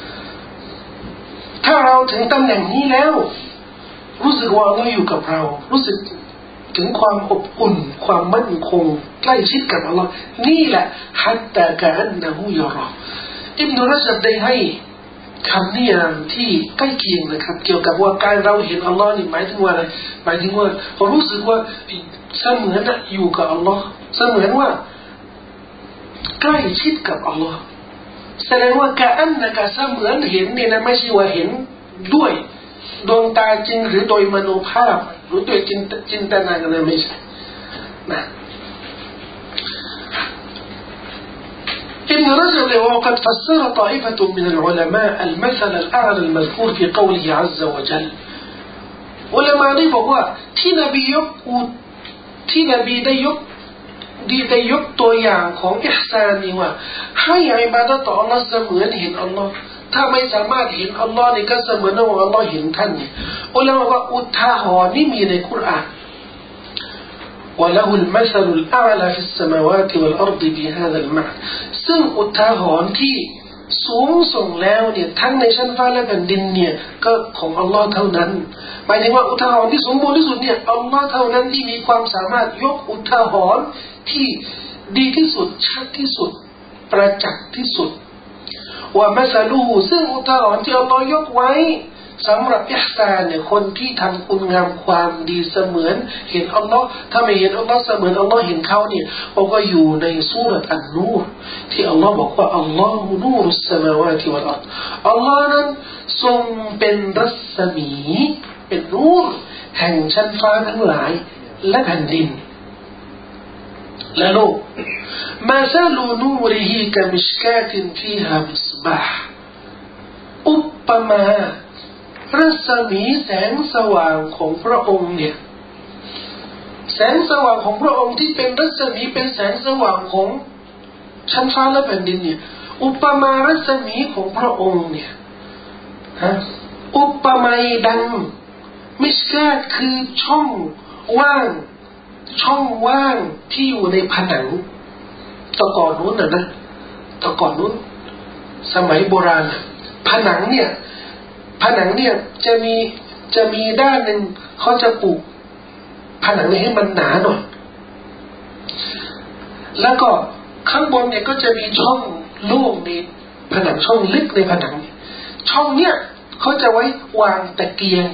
ถ้าเราถึงตำแหน่งนี้แล้วรู้สึกว่าอัลลอฮ์อยู่กับเรารู้สึกถึงความอบอุ่นความมั่นคงใกล้ชิดกับอัลลอฮ์นี่แหละฮัตตากะอันนะฮูยะรออิบนุรชัดได้ให้คำนิยามที่ใกล้เคียงนะครับเกี่ยวกับว่าการเราเห็นอัลลอฮ์นี่หมายถึงว่าอะไรหมายถึงว่าเรารู้สึกว่าเสมือนอยู่กับอัลลอฮ์เสมือนว่าใกล้ชิดกับอัลลอฮ์แสดงว่ากะอันนะกะเสมือนเห็นเนี่ยนะไม่ใช่ว่าเห็นด้วยดวงตาจริงหรือโดยมโนภาพหรือโดยจินตนาการไม่ใช่นะابن رجب وقد فسر طائفة من العلماء المثل الأعلى المذكور في قوله عز وجل อุลามะได้บอกว่าที่นบีได้ยกตัวอย่างของอิห์ซานนี่ว่าให้อิบาดะห์ต่ออัลเลาะห์เสมือนเห็นอัลเลาะห์ถ้าไม่สามารถเห็นอัลเลาะห์นี่ก็เสมือนว่าอัลเลาะห์เห็นท่านนี่อุลามะว่าอุทาหรณ์นี่มีในกุรอาน وله المثل الأعلى في السماوات والأرض بهذا المعنى ซึ่งอุทาหรณ์ที่สูงส่งแล้วเนี่ยทั้งในชั้นฟ้าและแผ่นดินเนี่ยก็ของอัลลอฮ์เท่านั้นหมายถึงว่าอุทาหรณ์ที่สมบูรณ์ที่สุดเนี่ยอัลลอฮ์เท่านั้นที่มีความสามารถยกอุทาหรณ์ที่ดีที่สุดชัดที่สุดประจักษ์ที่สุดว่ามัสลูฮูซึ่งอุทาหรณ์ที่อัลลอฮ์ยกไว้สำหรับอิห์ซานเนี่ยคนที่ทำคุณงามความดีเสมือนเห็นอัลลอฮ์ถ้าไม่เห็นอัลลอฮ์เสมือนอัลลอฮ์เห็นเขาเนี่ยเราก็อยู่ในซูเราะห์อันนูรที่อัลลอฮ์บอกว่าอัลลอฮุนูรุสสมาวาติวัลอัรฎ์อัลลอฮ์นั้นทรงเป็นรัศมีเป็นนูรแห่งชั้นฟ้าทั้งหลายและแผ่นดินและโลกมาซาลูนูริฮิกะมิชกาตินฟีฮามิศบาห์อุปมารัศมีแสงสว่างของพระองค์เนี่ยแสงสว่างของพระองค์ที่เป็นรัศมีเป็นแสงสว่างของชั้นฟ้าและแผ่นดินเนี่ยอุปมารัศมีของพระองค์เนี่ยอุปมาดังมิชกาตคือช่องว่างที่อยู่ในผนังตะก่อนนู้นนะตะก่อนนู้นสมัยโบราณผนังเนี่ยจะมีด้านหนึ่งเขาจะปลูกผนังนี้ให้มันหนาหน่อยแล้วก็ข้างบนเนี่ยก็จะมีช่องโล่งในผนังช่องลึกในผนังช่องเนี่ยเขาจะไว้วางตะเกียง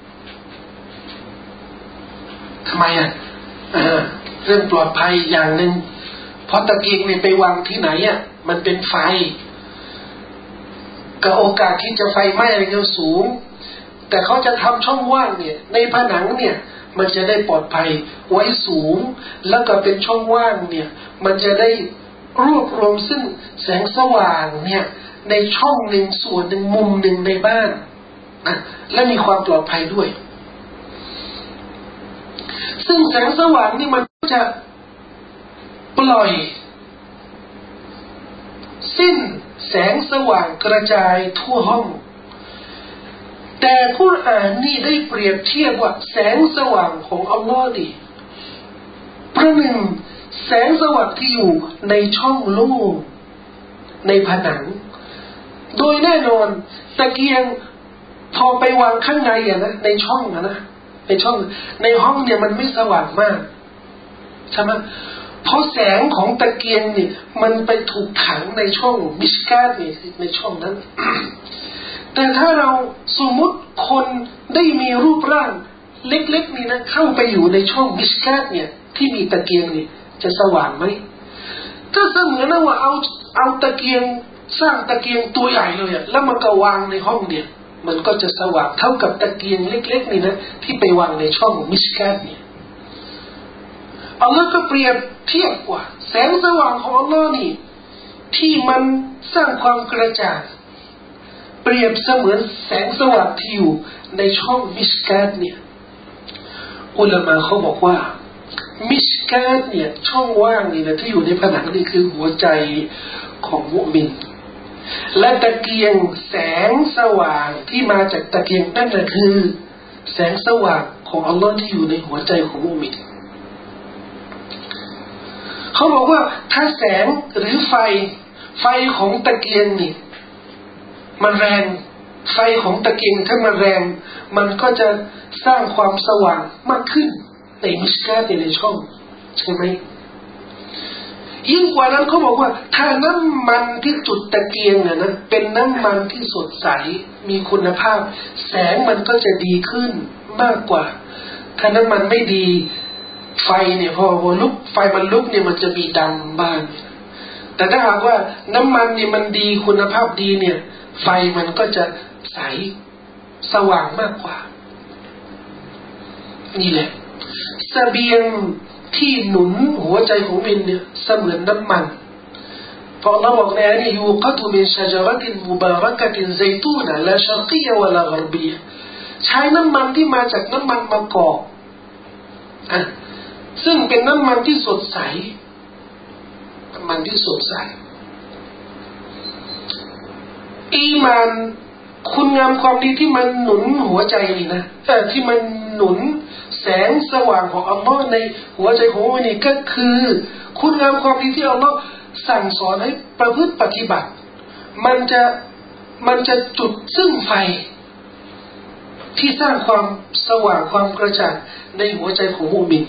ทำไมเรื่องปลอดภัยอย่างหนึ่งเพราะตะเกียงเนี่ยไปวางที่ไหนมันเป็นไฟก็โอกาสที่จะไฟไหม้อะไรก็สูงแต่เขาจะทำช่องว่างเนี่ยในผนังเนี่ยมันจะได้ปลอดภัยไว้สูงแล้วก็เป็นช่องว่างเนี่ยมันจะได้รวบรวมซึ่งแสงสว่างเนี่ยในช่องหนึ่งส่วนหนึ่งมุมหนึ่งในบ้านนะและมีความปลอดภัยด้วยซึ่งแสงสว่างนี่มันจะปล่อยสิ้นแสงสว่างกระจายทั่วห้องแต่กุรอานนี่ได้เปรียบเทียบว่าแสงสว่างของอัลลอฮ์นี่ประหนึ่งแสงสว่างที่อยู่ในช่องโล่งในผนังโดยแน่นอนตะเกียงพอไปวางข้างในในช่องในช่องในห้องเนี่ยมันไม่สว่างมากใช่ไหมเพราะแสงของตะเกียงนี่มันไปถูกขังในช่องมิชกาตนี่ในช่องนั้น แต่ถ้าเราสมมุติคนได้มีรูปร่างเล็กๆนี่นะเข้าไปอยู่ในช่องมิชกาตเนี่ยที่มีตะเกียงนี่จะสว่างไหมก็เสมือนว่าเอาตะเกียงสร้างตะเกียงตัวใหญ่เลยแล้วมันก็วางในห้องเนี่ยมันก็จะสว่างเท่ากับตะเกียงเล็กๆนี่นะที่ไปวางในช่องมิชกาตเนี่ยอัลลอฮ์ก็เปรียบเทียบว่าแสงสว่างของอัลลอฮ์นี่ที่มันสร้างความกระจ่างเปรียบเสมือนแสงสว่างที่อยู่ในช่องมิชกาตเนี่ยอุลามะเขาบอกว่ามิชกาตเนี่ยช่องว่างนี่นะที่อยู่ในผนังนี่คือหัวใจของมุมินและตะเกียงแสงสว่างที่มาจากตะเกียงนั่นน่ะคือแสงสว่างของอัลลอฮ์ที่อยู่ในหัวใจของมุมินเขาบอกว่าถ้าแสงหรือไฟของตะเกียงนี่มันแรงไฟของตะเกียงถ้ามันแรงมันก็จะสร้างความสว่างมากขึ้นในมิชกาตในช่องใช่ไหมยิ่งกว่านั้นเขาบอกว่าถ้าน้ำมันที่จุดตะเกียงนะเป็นน้ำมันที่สดใสมีคุณภาพแสงมันก็จะดีขึ้นมากกว่าถ้าน้ำมันไม่ดีไฟเนี่ยพอลุกไฟมันลุกเนี่ยมันจะมีดำบ้างแต่ถ้าหากว่าน้ำมันเนี่ยมันดีคุณภาพดีเนี่ยไฟมันก็จะใสสว่างมากกว่านี่แหละเสบียงที่หนุนหัวใจของมินเนี่ยเสมือนน้ำมันเพราะเราบอกในอันนี้ยูกัตุมินชะจาระตินมุบารักะตินไซตูนะลาชักียะวะลากรบียะใช้น้ำมันที่มาจากน้ำมันมะกอกซึ่งเป็นน้ำมันที่สดใสน้ำมันที่สดใสอีมานคุณงามความดีที่มันหนุนหัวใจนี่นะที่มันหนุนแสงสว่างของอัลลอฮ์ในหัวใจของเรานี่ก็คือคุณงามความดีที่อัลลอฮ์สั่งสอนให้ประพฤติปฏิบัติมันจะจุดซึ่งไฟที่สร้างความสว่างความกระจ่างในหัวใจของมุมิน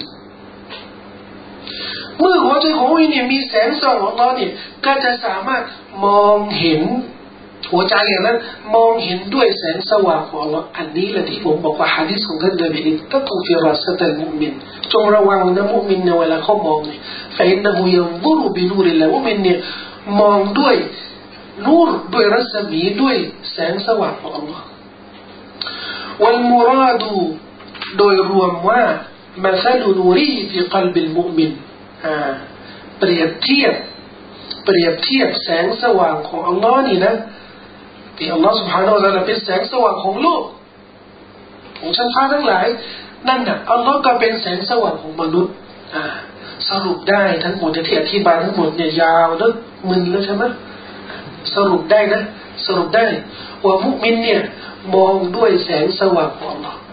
เมื่อหัวใจของมุมินเนี่ยมีแสงสว่างของอัลลอฮ์เนี่ยก็จะสามารถมองเห็นหัวใจอย่างนั้นมองเห็นด้วยแสงสว่างของอัลลอฮ์อันนี้แหละที่ผมบอกว่าหะดีษของท่านนบีตะกุฟิรัสตัลมุมินจงระวังนะมุมินเนี่ยเวลาเขามองเนี่ยฟะอินนะฮูยันซุรุบินูริลลาฮ์มุมินเนี่ยมองด้วยนูรด้วยรัศมีด้วยแสงสว่างของอัลลอฮ์วัลมุราดูโดยรวมว่ามัซลุนูรีฟิกัลบิลมุมินเปรียบเทียบแสงสว่างของอัลลอฮ์นี่นะที่อัลลอฮ์ سبحانه และ تعالى เป็นแสงสว่างของโลกของชั้นฟ้าทั้งหลายนั่นน่ะอัลลอฮ์ก็เป็นแสงสว่างของมนุษย์สรุปได้ทั้งหมดที่อธิบายทั้งหมดเนี่ยยาวแล้วมึนแล้วใช่ไหมสรุปได้นะสรุปได้ว่ามุมินเนี่ยมองด้วยแสงสว่างของอัลลอฮ์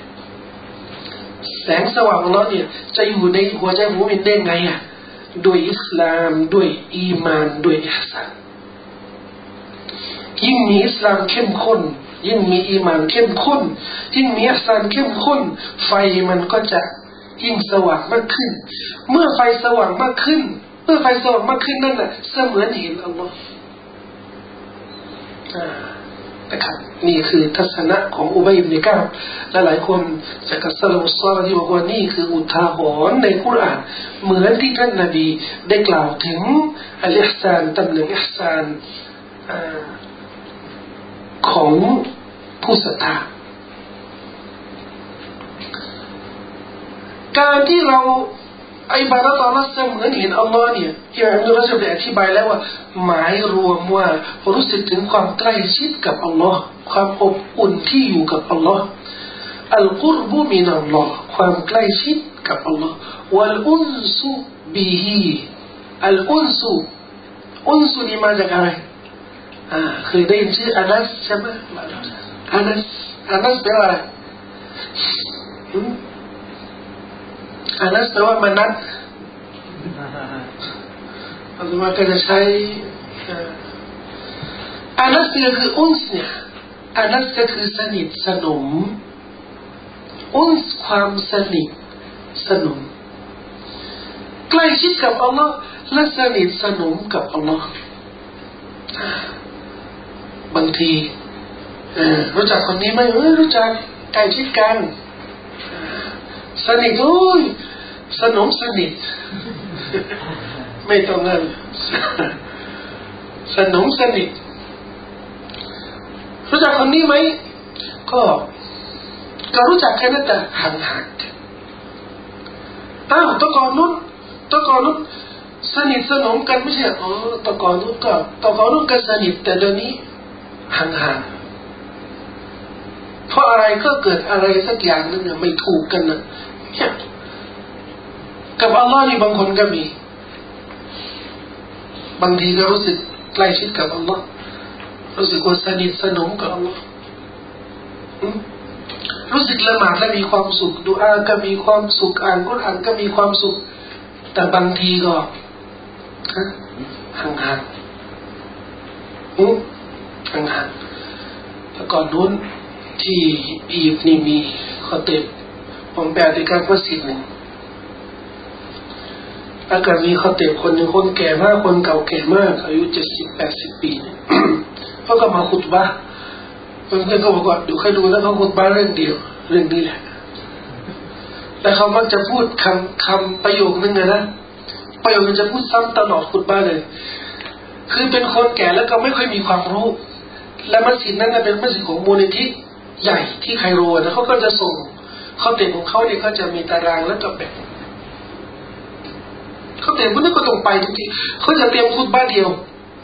แสงสว่างของอัลลอฮ์เนี่ยจะอยู่ในหัวใจมุมินได้ไงอ่ะด้วยอิสลามด้วยอีมานด้วยอิหซานยิ่งมีอิสลามเข้มข้นยิ่งมีอีมานเข้มข้นยิ่งมีอิหซานเข้มข้นไฟมันก็จะยิ่งสว่างมากขึ้นเมื่อไฟสว่างมากขึ้นนั่นน่ะเสมือนเห็นอัลลอฮ์นะครับนี่คือทัศนะของอุบัยอิบนุกะบและหลายคนจากอัสซะลาฟุศศอลิฮ์ที่บอกว่านี่คืออุทาหรณ์ในกุรอานเหมือนที่ท่านนบีได้กล่าวถึงอัลอิหซานตำแหน่งอิหซานของผู้ศรัทธาการที่เราอิบาดะห์ต่ออัลเลาะห์เสมือนเห็นอัลลอฮ์เนี่ยอย่างอิบนุรอญับได้อธิบายแล้วว่าหมายรวมว่ารู้สึกถึงความใกล้ชิดกับอัลลอฮ์ความอบอุ่นที่อยู่กับอัลลอฮ์อัลกุรบุมินัลลอฮ์ความใกล้ชิดกับอัลลอฮ์วัลอุนซุบิฮิอัลอุนซุนี่มาจากอะไรเคยได้ยินชื่ออานัสใช่ไหมอานัสแปลว่าอะไรอานัสแปลว่ามนัสอัลลอฮ์ก็จะใช้อานัสก็คืออุนส์เนี่ยอานัสก็คือสนิทสนมอุนส์ความสนิทสนมใกล้ชิดกับอัลลอฮ์และสนิทสนมกับอัลลอฮ์บางทีรู้จักคนนี้ไหมรู้จักใกล้ชิดกันสนิทสนมสนิทไม่ต้องนั่นสนมสนิทรู้จักคนนี้ไหมก็รู้จักแค่นั้นแต่ห่างตะกอนนู้นสนิทสนมกันไม่ใช่ตะกอนนู้นก็สนิทแต่เดี๋ยวนี้ห่างเพราะอะไรก็เกิดอะไรสักอย่างนึงไม่ถูกกันนะกับอัลลอฮ์นี่บางคนก็มีบางทีก็รู้สึกใกล้ชิดกับอัลลอฮ์รู้สึกว่าสนิทสนมกับอัลลอฮ์รู้สึกละหมาดแล้วมีความสุขดุอาก็มีความสุขอ่านกุรอานก็มีความสุขแต่บางทีก็ห่างแต่ก่อนนู้นที่อียิปต์นี่มีคอเต็บผมไปอธิการมัสยิดหนึ่งแล้วก็มีคอเต็บคนหนึ่งคนแก่มากคนเก่าแก่มากอายุ70-80 ปีเนี่ยเขาก็มาคุตบะห์เพื่อนก็บอกว่าดูใครดูแล้วเขาคุตบะห์เรื่องเดียวเรื่องนี้แหละแต่เขามักจะพูดคำประโยคนึงนะประโยคนึงจะพูดซ้ำตลอดคุตบะห์เลยคือเป็นคนแก่แล้วก็ไม่ค่อยมีความรู้และมัสยิดนั้นเป็นมัสยิดของมูลนิธิใหญ่ที่ไคโรนะเขาก็จะส่งเขาเต็มของเขาเนี่ยก็จะมีตารางแล้วก็แบ่งเขาเต็มพวกนี้ก็ต้องไปทุกทีเขาจะเตรียมคุตบะห์เดียว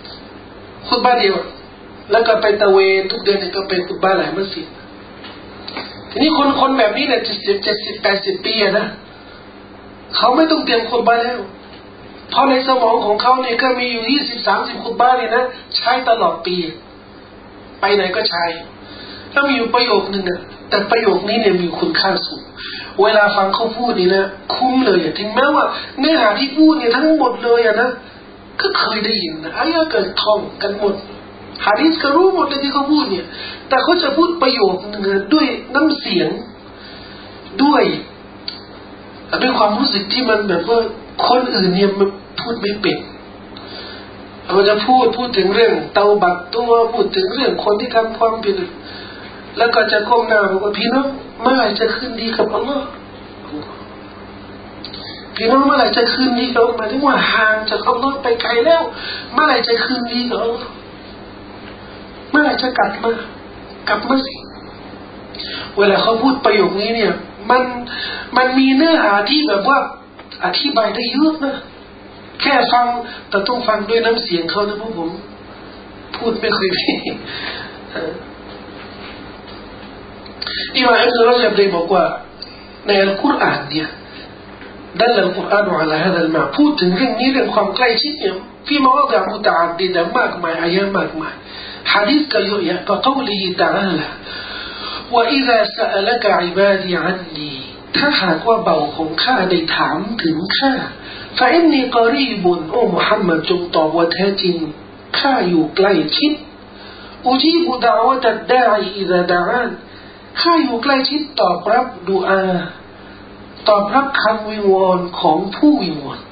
แล้วก็ไปตะเวนทุกเดือนเนี่ยก็ไปคุตบะห์หลายมัสยิดทีนี้คนแบบนี้เนี่ย70-80 ปีนะเขาไม่ต้องเตรียมคุตบะห์แล้วเพราะในสมองของเขาเนี่ยก็มีอยู่20-30คุตบะห์นี่นะใช้ตลอดปีไปไหนก็ใช้ถ้ามีอยู่ประโยคนึงนะแต่ประโยคนี้เนี่ยมีคุณค่าสูงเวลาฟังเขาพูดนี่นะคุ้มเลยถึงแม้ว่าเนื้อหาที่พูดเนี่ยทั้งหมดเลยนะก็เคยได้ยินนะอายะห์ก็ท่องกันหมดหะดีษก็รู้หมดเลยที่เขาพูดเนี่ยแต่เขาจะพูดประโยคนึงด้วยน้ำเสียงด้วยความรู้สึกที่มันแบบว่าคนอื่นเนี่ยมันพูดไม่เป็นเราจะพูดถึงเรื่องเตาบัตตัวพูดถึงเรื่องคนที่ทำความผิดแล้วก็จะก้มหน้าบอกว่าพี่น้องเมื่อไหร่จะคืนดีกับอัลลอฮ์พี่น้องเมื่อไหร่จะคืนดีกับอัลลอฮ์หมายถึงว่าห่างจากอัลลอฮ์ไปไกลแล้วเมื่อไหร่จะคืนดีกับอัลลอฮ์เมื่อไหร่จะกลับมาสิเวลาเขาพูดประโยคนี้เนี่ยมันมีเนื้อหาที่แบบว่าอธิบายได้เยอะนะแค่ฟังแต่ต้องฟังด้วยน้ำเสียงเขานะพวกผมพูดไม่ค่อยดีอิมามอิบนุรอญับได้บอกว่าในอัลกุรอานเนี่ยดัลลัลกุรอานอะลาฮาซัลมาพูดถึงเรื่องนี้เรื่องความใกล้ชิดเนี่ย في مواضع متعددة ماكما أيام ماكما حديث كيوية كقوله تعالى وإذا سألك عبادي عنيถ้าหากว่าเบาของข้าได้ถามถึงข้าفإني قريبโอ้มุฮัมมัดจงตอบว่าแท้จริงข้าอยู่ใกล้ชิดอุจีบุดะวะตัดดาอิอิซาดะอันข้าอยู่ใกล้ชิดตอบรับดุอาตอบรับคำวิงวอนของผู้วิงวอน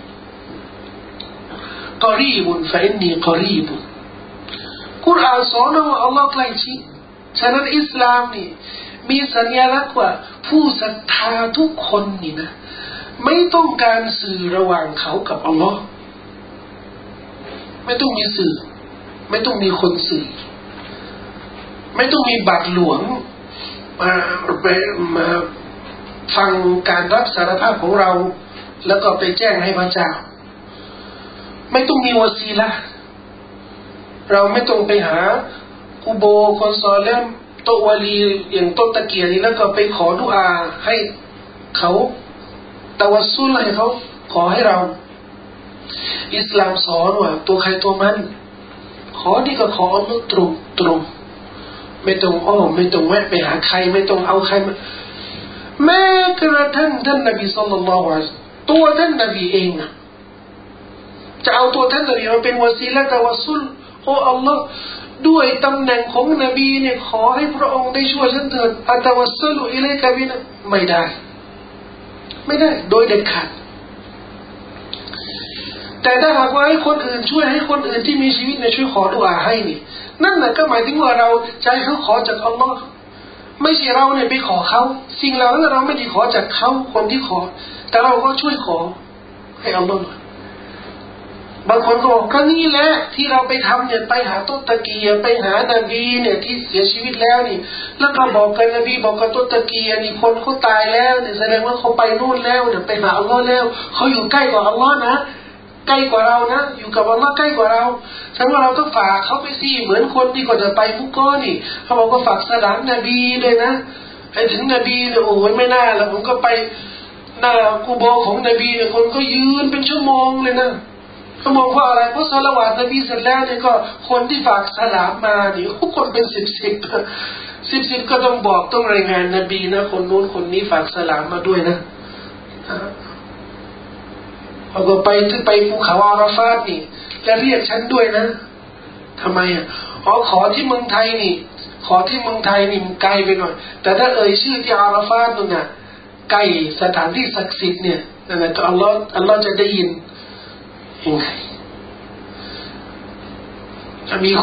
กอรีบุนฟะอินนีกอรีบุนกุรอานสอนว่าอัลลอฮ์ใกล้ชิดฉะนั้นอิสลามนี่มีสัญลักษณ์ว่าผู้ศรัทธาทุกคนนี่นะไม่ต้องการสื่อระหว่างเขากับอัลลอฮ์ไม่ต้องมีสื่อไม่ต้องมีคนสื่อไม่ต้องมีบัตรหลวงมาฟังการรับสารภาพของเราแล้วก็ไปแจ้งให้พระเจ้าไม่ต้องมีวาซีละเราไม่ต้องไปหากุโบคนซอเลมโตวาลีอย่างต้นตะเกียนี่แล้วก็ไปขอดุอาให้เขาตะวัสซุลให้เขาขอให้เราอิสลามสอนว่าตัวใครตัวมันขอนี่ก็ขออัลเลาะห์ตรงไม่ต้องไม่ต้องแวะไปหาใครไม่ต้องเอาใครมาแม้กระทั่งท่านนบีศ็อลลัลลอฮุอะลัยฮิวะซัลลัมตัวท่านนบีเองนะจะเอาตัวท่านนบีมาเป็นวาซีละตะวัสซุลโอ้อัลลอฮ์ด้วยตำแหน่งของนบีเนี่ยขอให้พระองค์ได้ช่วยฉันเถิดอัตวัสซุลอิลัยกะบินะไม่ได้โดยเด็ดขาดแต่ถ้าหากว่าให้คนอื่นช่วยให้คนอื่นที่มีชีวิตเนี่ยช่วยขอดุอาให้นี่นั่นน่ะก็หมายถึงว่าเราใจเขาขอจากอัลลอฮ์ไม่ใช่เราเนี่ยไปขอเขาสิ่งเหล่านั้นเราไม่ได้ขอจากเขาคนที่ขอแต่เราก็ช่วยขอให้อัลลอฮ์บางคนก็บอกก็นี่แหละที่เราไปทำเนี่ยไปหาต้นตะเกียไปหานบีเนี่ยที่เสียชีวิตแล้วนี่แล้วก็บอกกันนบีบอกกับต้นตะเกียนี่คนเขาตายแล้วเนี่ยแสดงว่าเขาไปนู่นแล้วเนี่ยไปหาอัลลอฮ์แล้วเขาอยู่ใกล้กว่าอัลลอฮ์นะใกล้กว่าเรานะอยู่กับอัลลอฮ์ใกล้กว่าเราฉะนั้นเราก็ฝากเขาไปสิเหมือนคนที่ก่อนจะไปมุกก้อนี่เขาบอกก็ฝากสลามนบีเลยนะให้ถึงนบีเนี่ยโอ้ยไม่น่าแล้วผมก็ไปหน้ากูโบของนบีเนี่ยคนก็ยืนเป็นชั่วโมงเลยนะเขาบอกว่าอะไรเพราะศอลาวาตนบีเสร็จแล้วเนี่ยก็คนที่ฝากสลามมานี่ทุกคนเป็นสิบก็ต้องบอกต้องรายงานนบีนะคนนู้นคนนี้ฝากสลามมาด้วยนะพอก็ไปภูเขาอาราฟาตนี่แล้วเรียกฉันด้วยนะทำไมขอที่เมืองไทยนี่ขอที่เมืองไทยนี่มันไกลไปหน่อยแต่ถ้าเอ่ยชื่อที่อาราฟาตนู่นน่ะใกล้สถานที่ศักดิ์สิทธิ์เนี่ยนั่นแหละอัลลอฮ์จะได้ยินยังไงจะมี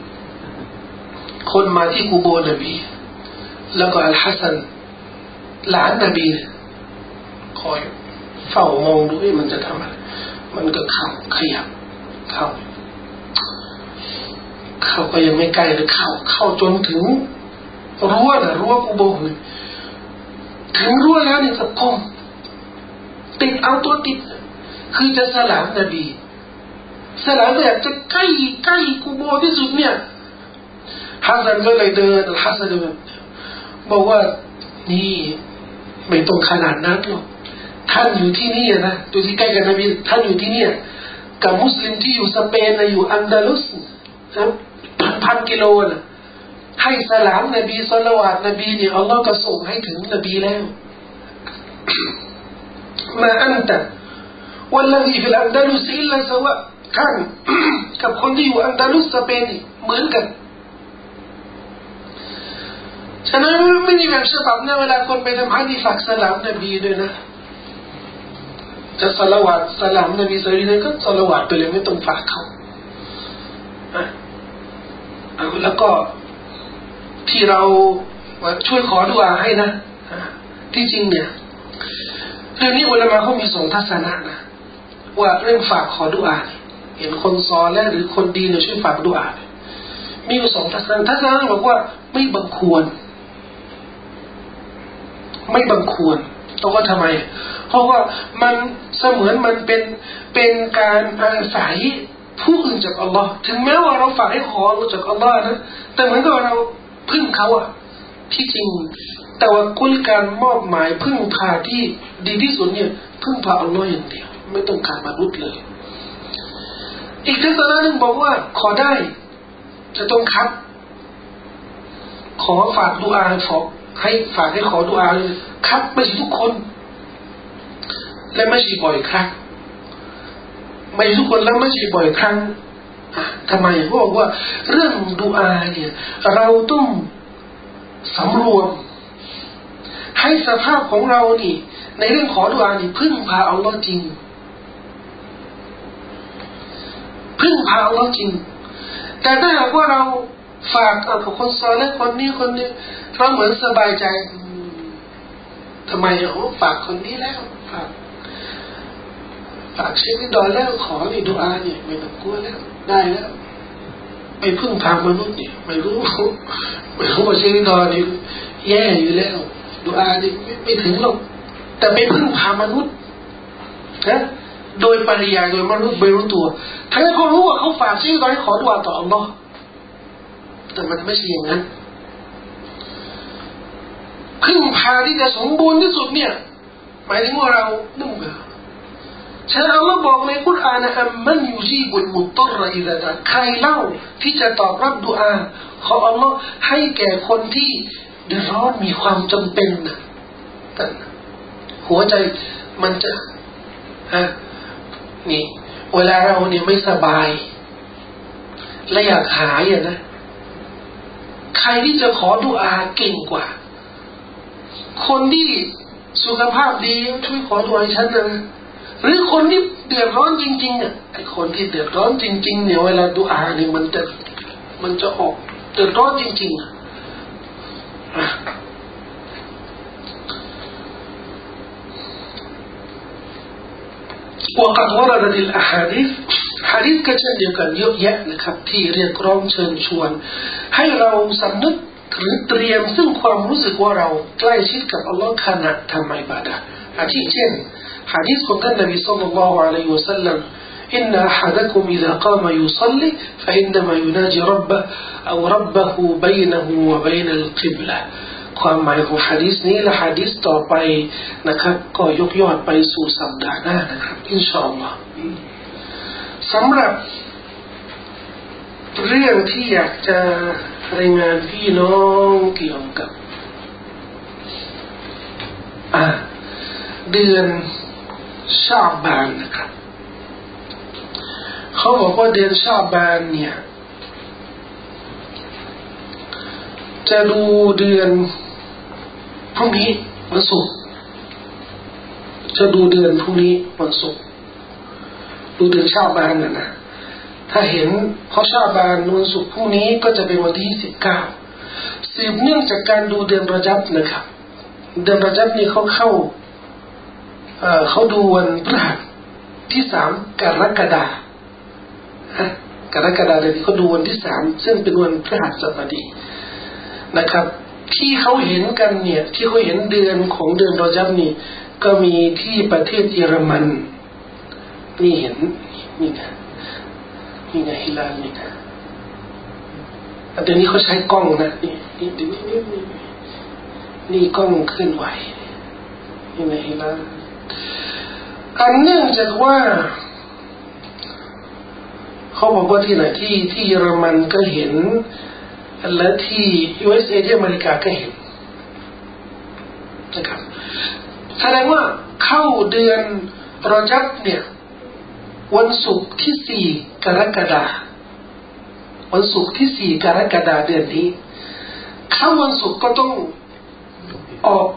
คนมาที่กูโบนบีแล้วก็อัลฮัสซันหลานนบีคอยเฝ้ามองดูมันจะทำอะไรมันก็ขยับเข้าก็ยังไม่ใกล้เลยเข้าจนถึงรั้วกูโบเลยถึงรั้วแล้วนี่ก็ก้มติดเอาตัวติดคือจะสลามนบีสลามอยากจะใกล้กูโบที่สุดเนี่ยฮัสซันก็เลยเดินฮัสซันบอกว่านี่ไม่ต้องขนาดนั้นหรอกท่านอยู่ที่นี่นะอยู่ที่ใกล้กับนบีท่านอยู่ที่นี่กับมุสลิมที่อยู่สเปนนะอยู่อันดาลุสนะพันกิโลนะให้สลามนบีศอลาวาตนบีเนี่ยอัลลอฮ์ก็ส่งให้ถึงนบีแล้วมาอันตะوالذي في الأندلس إلا سواء ท่านกับคนที่อยู่อันดาลุสสเปนเหมือนกันฉะนั้นไม่มีแบบฉบับนะเวลาคนไปทำฮัจญ์ฝากสลามนบีด้วยนะจะสลาวาตสลามนบีสุลต่านก็สลาวาตไปเลยไม่ต้องฝากเขาแล้วก็ที่เราช่วยขอดุอาให้นะที่จริงเนี่ยเรื่องนี้อุลามะเขามีสองทัศนะนะว่าเรื่องฝากขอดุอาเห็นคนซอและหรือคนดีเนี่ยช่วยฝากดุอามีอยู่สองทัศนะบอกว่าไม่บังควรต้องว่าทำไมเพราะว่ามันเสมือนมันเป็นการอาศัยผู้อื่นจากอัลลอฮ์ถึงแม้ว่าเราฝากให้ขอจากอัลลอฮ์นะแต่เหมือนกับเราพึ่งเขาที่จริงแต่ว่ากุลการมอบหมายพึ่งพาที่ดีที่สุดเนี่ยพึ่งพาอัลลอฮ์อย่างเดียวไม่ต้องการมนุษย์เลยอีกทัศนะหนึ่งบอกว่าขอได้จะต้องขอฝากดุอาให้ฝากให้ขอดุอาเลยครับไม่ใช่ทุกคนและไม่ใช่บ่อยครั้งไม่ทุกคนแล้วไม่ใช่บ่อยครั้งทำไมเพราะว่าเรื่องดุอาเนี่ยเราต้องสำรวมให้สภาพของเรานี่ในเรื่องขอดุอานี่พึ่งพาอัลลอฮ์จริงพึ่งพาอัลลอฮ์จริงแต่ถ้าหากว่าเราฝากกับคนซอและคนนี้เราเหมือนสบายใจทำไมฝากคนนี้แล้วฝากเช็คดอยแล้วขอในดุอาเนี่ยไม่ต้องกลัวแล้วได้แล้วไปพึ่งพามนุษย์เนี่ยไม่รู้ว่าเช็คดอยนี่แย่อยู่แล้วดุอานี่ไม่ถึงหรอกแต่ไปพึ่งพามนุษย์นะโดยปริยายโดยมนุษย์ไม่รู้ตัวทั้งนั้นเขารู้ว่าเขาฝากเช็คดอยขอดุอาต่ออัลลอฮ์แต่มันไม่ใช่อย่างนั้นพึ่งพาที่จะสมบูรณ์ที่สุดเนี่ยหมายถึงว่าเรานุ่มเหรอฉะนั้นอัลลอฮ์บอกในกุรอานอัมมันยุจีบุลมุตตรอิซาดะใครเล่าที่จะตอบรับดุอาของอัลลอฮ์ให้แก่คนที่เดือดร้อนมีความจำเป็นนะหัวใจมันจะนี่เวลาเราเนี่ยไม่สบายและอยากหายนะใครที่จะขอดุอาเก่งกว่าคนที่สุขภาพดีช่วยขอดุอาให้ฉันนะหรือคนที่เดือดร้อนจริงๆไอ้คนที่เดือดร้อนจริงๆเนี่ยเวลาดุอาเนี่ยมันจะออกเดือดร้อนจริงๆوقد وردت الأحاديثหะดีษก็เช่นเดียวกันเยอะแยะนะครับที่เรียกร้องเชิญชวนให้เราสำนึกหรือเตรียมซึ่งความรู้สึกว่าเราใกล้ชิดกับอัลลอฮ์ขณะทำอิบาดะห์อาทิเช่นหะดีษของท่านนบีศ็อลลัลลอฮุอะลัยฮิวะซัลลัมอินนะอะฮะดะกุมอิซากามะยุศ็อลลิฟะอินนะมะยุนาจิร็อบบะฮ์เอาร็อบบะฮูบัยนะฮูวะบัยนัลกิบละห์ความหมายของหะดีษนี้และหะดีษต่อไปนะครับก็ยกยอดไปสู่สัปดาห์หน้านะครับอินชาอัลลอฮ์สำหรับเรื่องที่อยากจะรายงานพี่น้องเกี่ยวกับเดือนชาบานนะครับเขาบอกว่าเดือนชาบานเนี่ยจะดูเดือนพรุ่งนี้วันศุกร์จะดูเดือนพรุ่งนี้วันศุกร์ดูเดือนชาบานนะถ้าเห็นเขาชาบานวันศุกร์พรุ่งนี้ก็จะเป็นวันที่29สืบเนื่องจากการดูเดือนรอญับนะครับเดือนรอญับนี่เขาดูวันพฤหัสที่3กรกฎาคมเดือนนี้เขาดูวันที่3ซึ่งเป็นวันพฤหัสบดีนะครับที่เขาเห็นกันเนี่ยที่เขาเห็นเดือนของเดือนรอญับนี่ก็มีที่ประเทศเยอรมันนี่เห็นนี่นะฮิลาลนี่นะเดี๋ยวนี้เขาใช้กล้องนะนี่กล้องเคลื่อนไหวนี่นะฮิลาลอันเนื่องจากว่าเขาบอกว่าที่ไหนที่เยอรมันก็เห็นและที่ USA ที่อเมริกาก็เห็นนะครับแสดงว่าเข้าเดือนรอญับเนี่ยวันศุกร์ที่4กรกฎาคมวันศุกร์ที่4กรกฎาคมเดือนนี้เข้าวันศุกร์ก็ต้องออก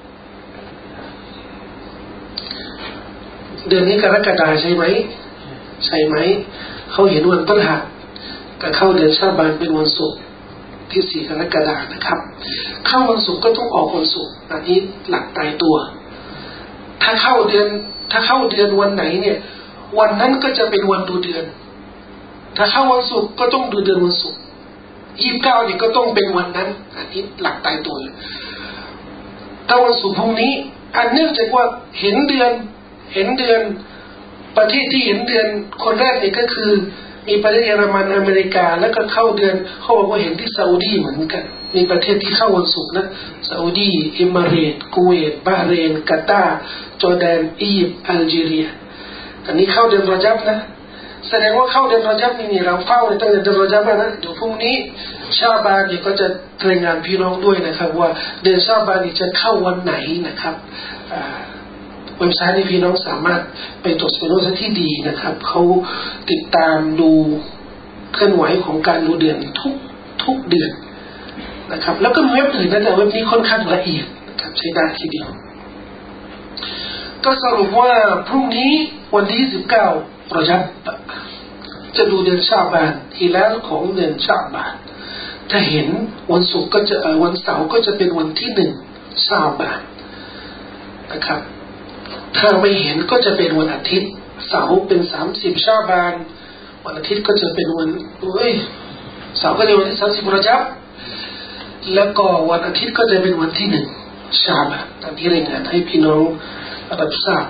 เดือนนี้กรกฎาคมใช่ไหมเขาเห็นวันพฤหัสก็เข้าเดือนชาบานเป็นวันศุกร์ที่4กรกฎาคมนะครับเข้าวันศุกร์ก็ต้องออกวันศุกร์อันนี้หลักตายตัวถ้าเข้าเดือนวันไหนเนี่ยวันนั้นก็จะเป็นวันดูเดือนถ้าเข้าวันศุกร์ก็ต้องดูเดือนวันศุกร์29นี่ก็ต้องเป็นวันนั้นอันนี้หลักตายตัวเลยถ้าวันศุกร์พรุ่งนี้อันเนื่องจากว่าเห็นเดือนประเทศที่เห็นเดือนคนแรกนี่ก็คือมีประเทศเยอรมันอเมริกาแล้วก็เข้าเดือนเขาบอกว่าเห็นที่ซาอุดีเหมือนกันมีประเทศที่เข้าวันศุกร์นะซาอุดีเอมิเรตส์คูเวตบาห์เรนกาตาร์จอร์แดนอียิปต์อัลจีเรียอันนี้เข้าเดือนรอญับนะแสดงว่าเข้าเดือนรอญับนี่เราเฝ้าในตั้งแต่เดือนรอญับนะเดี๋ยวพรุ่งนี้ชาบานเนี่ยก็จะรายงานพี่น้องด้วยนะครับว่าเดือนชาบานนี่จะเข้าวันไหนนะครับเว็บไซต์ที่พี่น้องสามารถไปตรวจสอบดูที่ดีนะครับเขาติดตามดูเคลื่อนไหวของการดูเดือนทุกเดือนนะครับแล้วก็เว็บอื่นนะแต่เว็บนี้ค่อนข้างละเอียดนะครับใช้ได้ทีเดียวก็สรุปว่าพรุ่งนี้วันที่19รอญับจะดูเดือนชาบานฮิลาลของเดือนชาบานถ้าเห็นวันศุกร์ก็จะวันเสาร์ก็จะเป็นวันที่1ชาบานนะครับถ้าไม่เห็นก็จะเป็นวันอาทิตย์เสาร์เป็น30ชาบานวันอาทิตย์ก็จะเป็นวันเสาร์ก็จะวันที่30รอญับแล้วก็วันอาทิตย์ก็จะเป็นวันที่1ชาบานอันนี้รายงานให้พี่น้องรับทราบ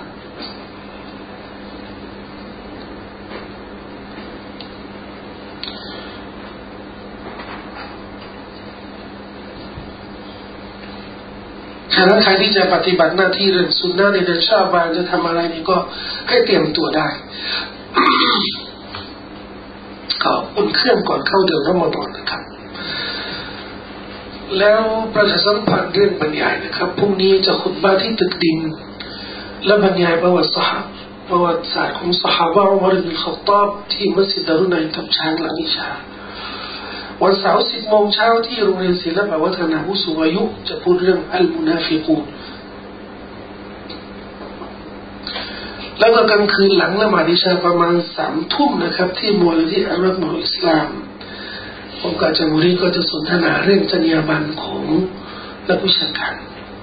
ฉะนั้นใครที่จะปฏิบัติหน้าที่เรื่องสุนนะในเดือนชาบานจะทำอะไรนี่ก็ให้เตรียมตัวได้ ก็อุ่นเครื่องก่อนเข้าเดือนรอมฎอนนะครับแล้วประชาสัมพันธ์เรื่องบรรยายนะครับพรุ่งนี้จะขุตบะห์ที่ตึกดินและบรรยายประวัติศาสตร์ของซอฮาบะห์อุมัร อิบนุ ค็อฏฏอบที่มัสยิดดารุนนัยทับช้างหลังอิชาวันเสาร์ 10 โมงเช้าที่โรงเรียนศิลปวัฒนผู้สูงอายุจะพูดเรื่องอัลมุนาฟิกูนแล้วก็กลางคืนหลังละหมาดอิชาประมาณ 3 ทุ่มนะครับที่มูลนิธิอัลรักมุลอิสลามองค์การจามุรีก็จะสนทนาเรื่องจรรยาบรรณของนักวิชาการ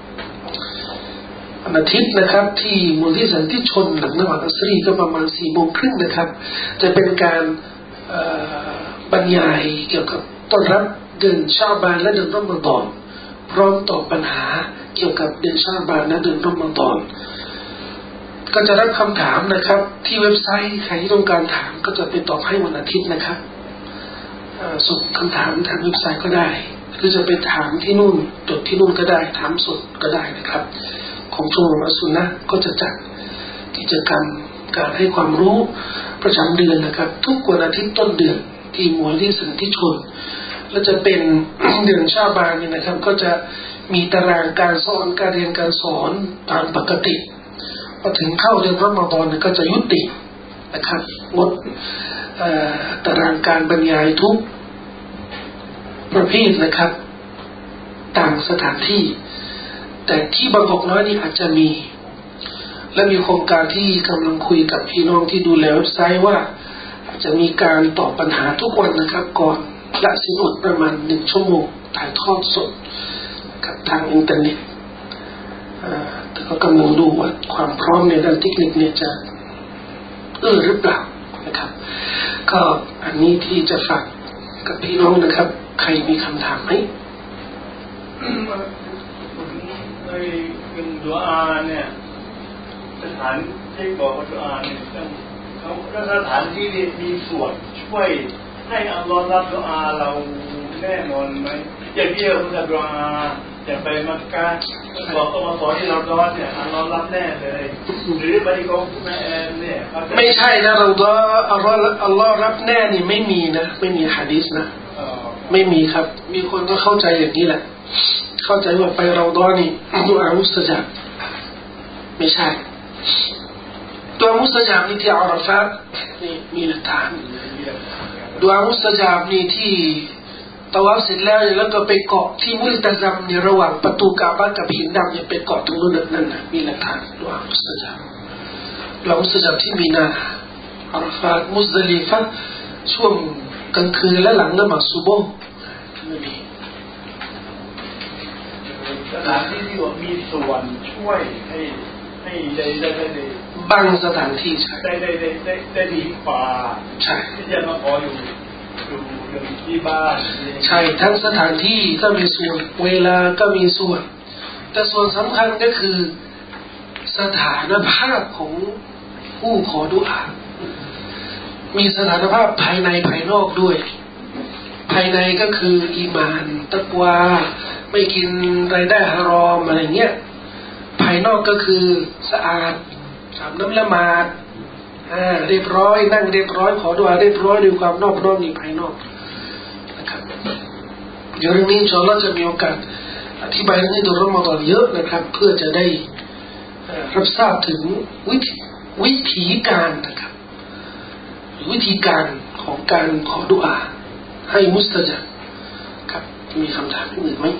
วันอาทิตย์นะครับที่มูลนิธิสันติชนหลังละหมาดอัสรีก็ประมาณ 4 โมงครึ่งนะครับจะเป็นการบรรยายเกี่ยวกับต้อนรับเดือนชาบานและเดือนรอมฎอนพร้อมตอบปัญหาเกี่ยวกับเดือนชาบานและเดือนรอมฎอนก็จะรับคำถามนะครับที่เว็บไซต์ใครที่ต้องการถามก็จะไปตอบให้วันอาทิตย์นะครับส่งคำถามทางเว็บไซต์ก็ได้หรือจะไปถามที่นู่นจดที่นู่นก็ได้ถามสดก็ได้นะครับของชมรมอัสซุนนะห์ก็จะจัดกิจกรรมการให้ความรู้ประจำเดือนนะครับทุกวันอาทิตย์ต้นเดือนที่มูลนิธิสันติชนและจะเป็น เดือนชาบานนี่นะครับก็จะมีตารางการสอนการเรียนการสอนตามปกติพอถึงเข้าเดือนรอมฎอนก็จะยุตินะครับงดตารางการบรรยายทุกประเภทนะครับต่างสถานที่แต่ที่บางกอกน้อยนี่อาจจะมีและมีโครงการที่กำลังคุยกับพี่น้องที่ดูแลเว็บไซต์ว่าจะมีการตอบปัญหาทุกวันนะครับก่อนละสินอดประมาณ1 ชั่วโมงถ่ายทอดสดกับทางอินเทอร์เน็ตแต่ก็กำลังดูว่าความพร้อมในด้านเทคนิคเนี่ยจะหรือเปล่านะครับก็อันนี้ที่จะฝากกับพี่น้องนะครับใครมีคำถามไหมในดุอาเนี่ยสถานที่บอกว่าดุอาเนี่ยเขาสถานที่มีส่วนช่วยให้อัลลอฮ์รับดุอาเราแน่นอนไหมอย่างที่เราจะดุอาจะไปมักกะบอกก็มาขอที่เราร้อนเนี่ยอัลลอฮ์รับแน่เลยหรือไปที่กองแม่เนี่ยไม่ใช่นะเราก็อัลลอฮ์รับแน่นี่ไม่มีนะไม่มีหะดีษนะไม่มีครับมีคนก็เข้าใจอย่างนี้แหละเข้าใจว่าไปเราดอนี่ดุอามุสตะญาบไม่ใช่ดุอามุสตะญาบนี่ที่อาราฟะห์นี่มีหลักฐานดุอามุสตะญาบนี่ที่ตะวาฟเสร็จแล้วก็ไปเกาะที่มุลตะซัมในระหว่างประตูกาบะห์กับหินดำเนี่ยไปเกาะตรงนู้นนั่นน่ะมีหลักฐานดุอามุสตะญาบดุอามุสตะญาบที่มีนาอาราฟะห์มุซดะลิฟะห์ช่วงกลางคืนและหลังละหมาดซุบฮ์ไม่มีสถานที่ที่ว่ามีส่วนช่วยให้ได้บางสถานที่ใช่ได้ดีกว่าใช่ที่จะมาขออยู่ที่บ้านใช่ทั้งสถานที่ก็มีส่วนเวลาก็มีส่วนแต่ส่วนสำคัญก็คือสถานภาพของผู้ขอดุอามีสถานภาพภายในภายนอกด้วยภายในก็คืออีหม่านตักวาไม่กินรายได้ฮารอมอะไรเงี้ยภายนอกก็คือสะอาดอาบน้ำละหมาดเรียบร้อยนั่งเรียบร้อยขอดุอาเรียบร้อยด้วยความนอบน้อมในภายนอกนะครับเดี๋ยวเรื่องนี้อินชาอัลลอฮ์จะมีโอกาสอธิบายเรื่องนี้โดยรอมฎอนเยอะนะครับเพื่อจะได้รับทราบถึงวิธีการนะครับวิธีการของการขอดุอาให้มุสตะญาบครับมีคำถามอื่นไหม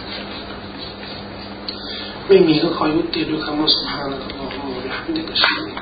ไม่มีก็ขอยุติด้วยคำว่า سبحانك اللهم وبحمدك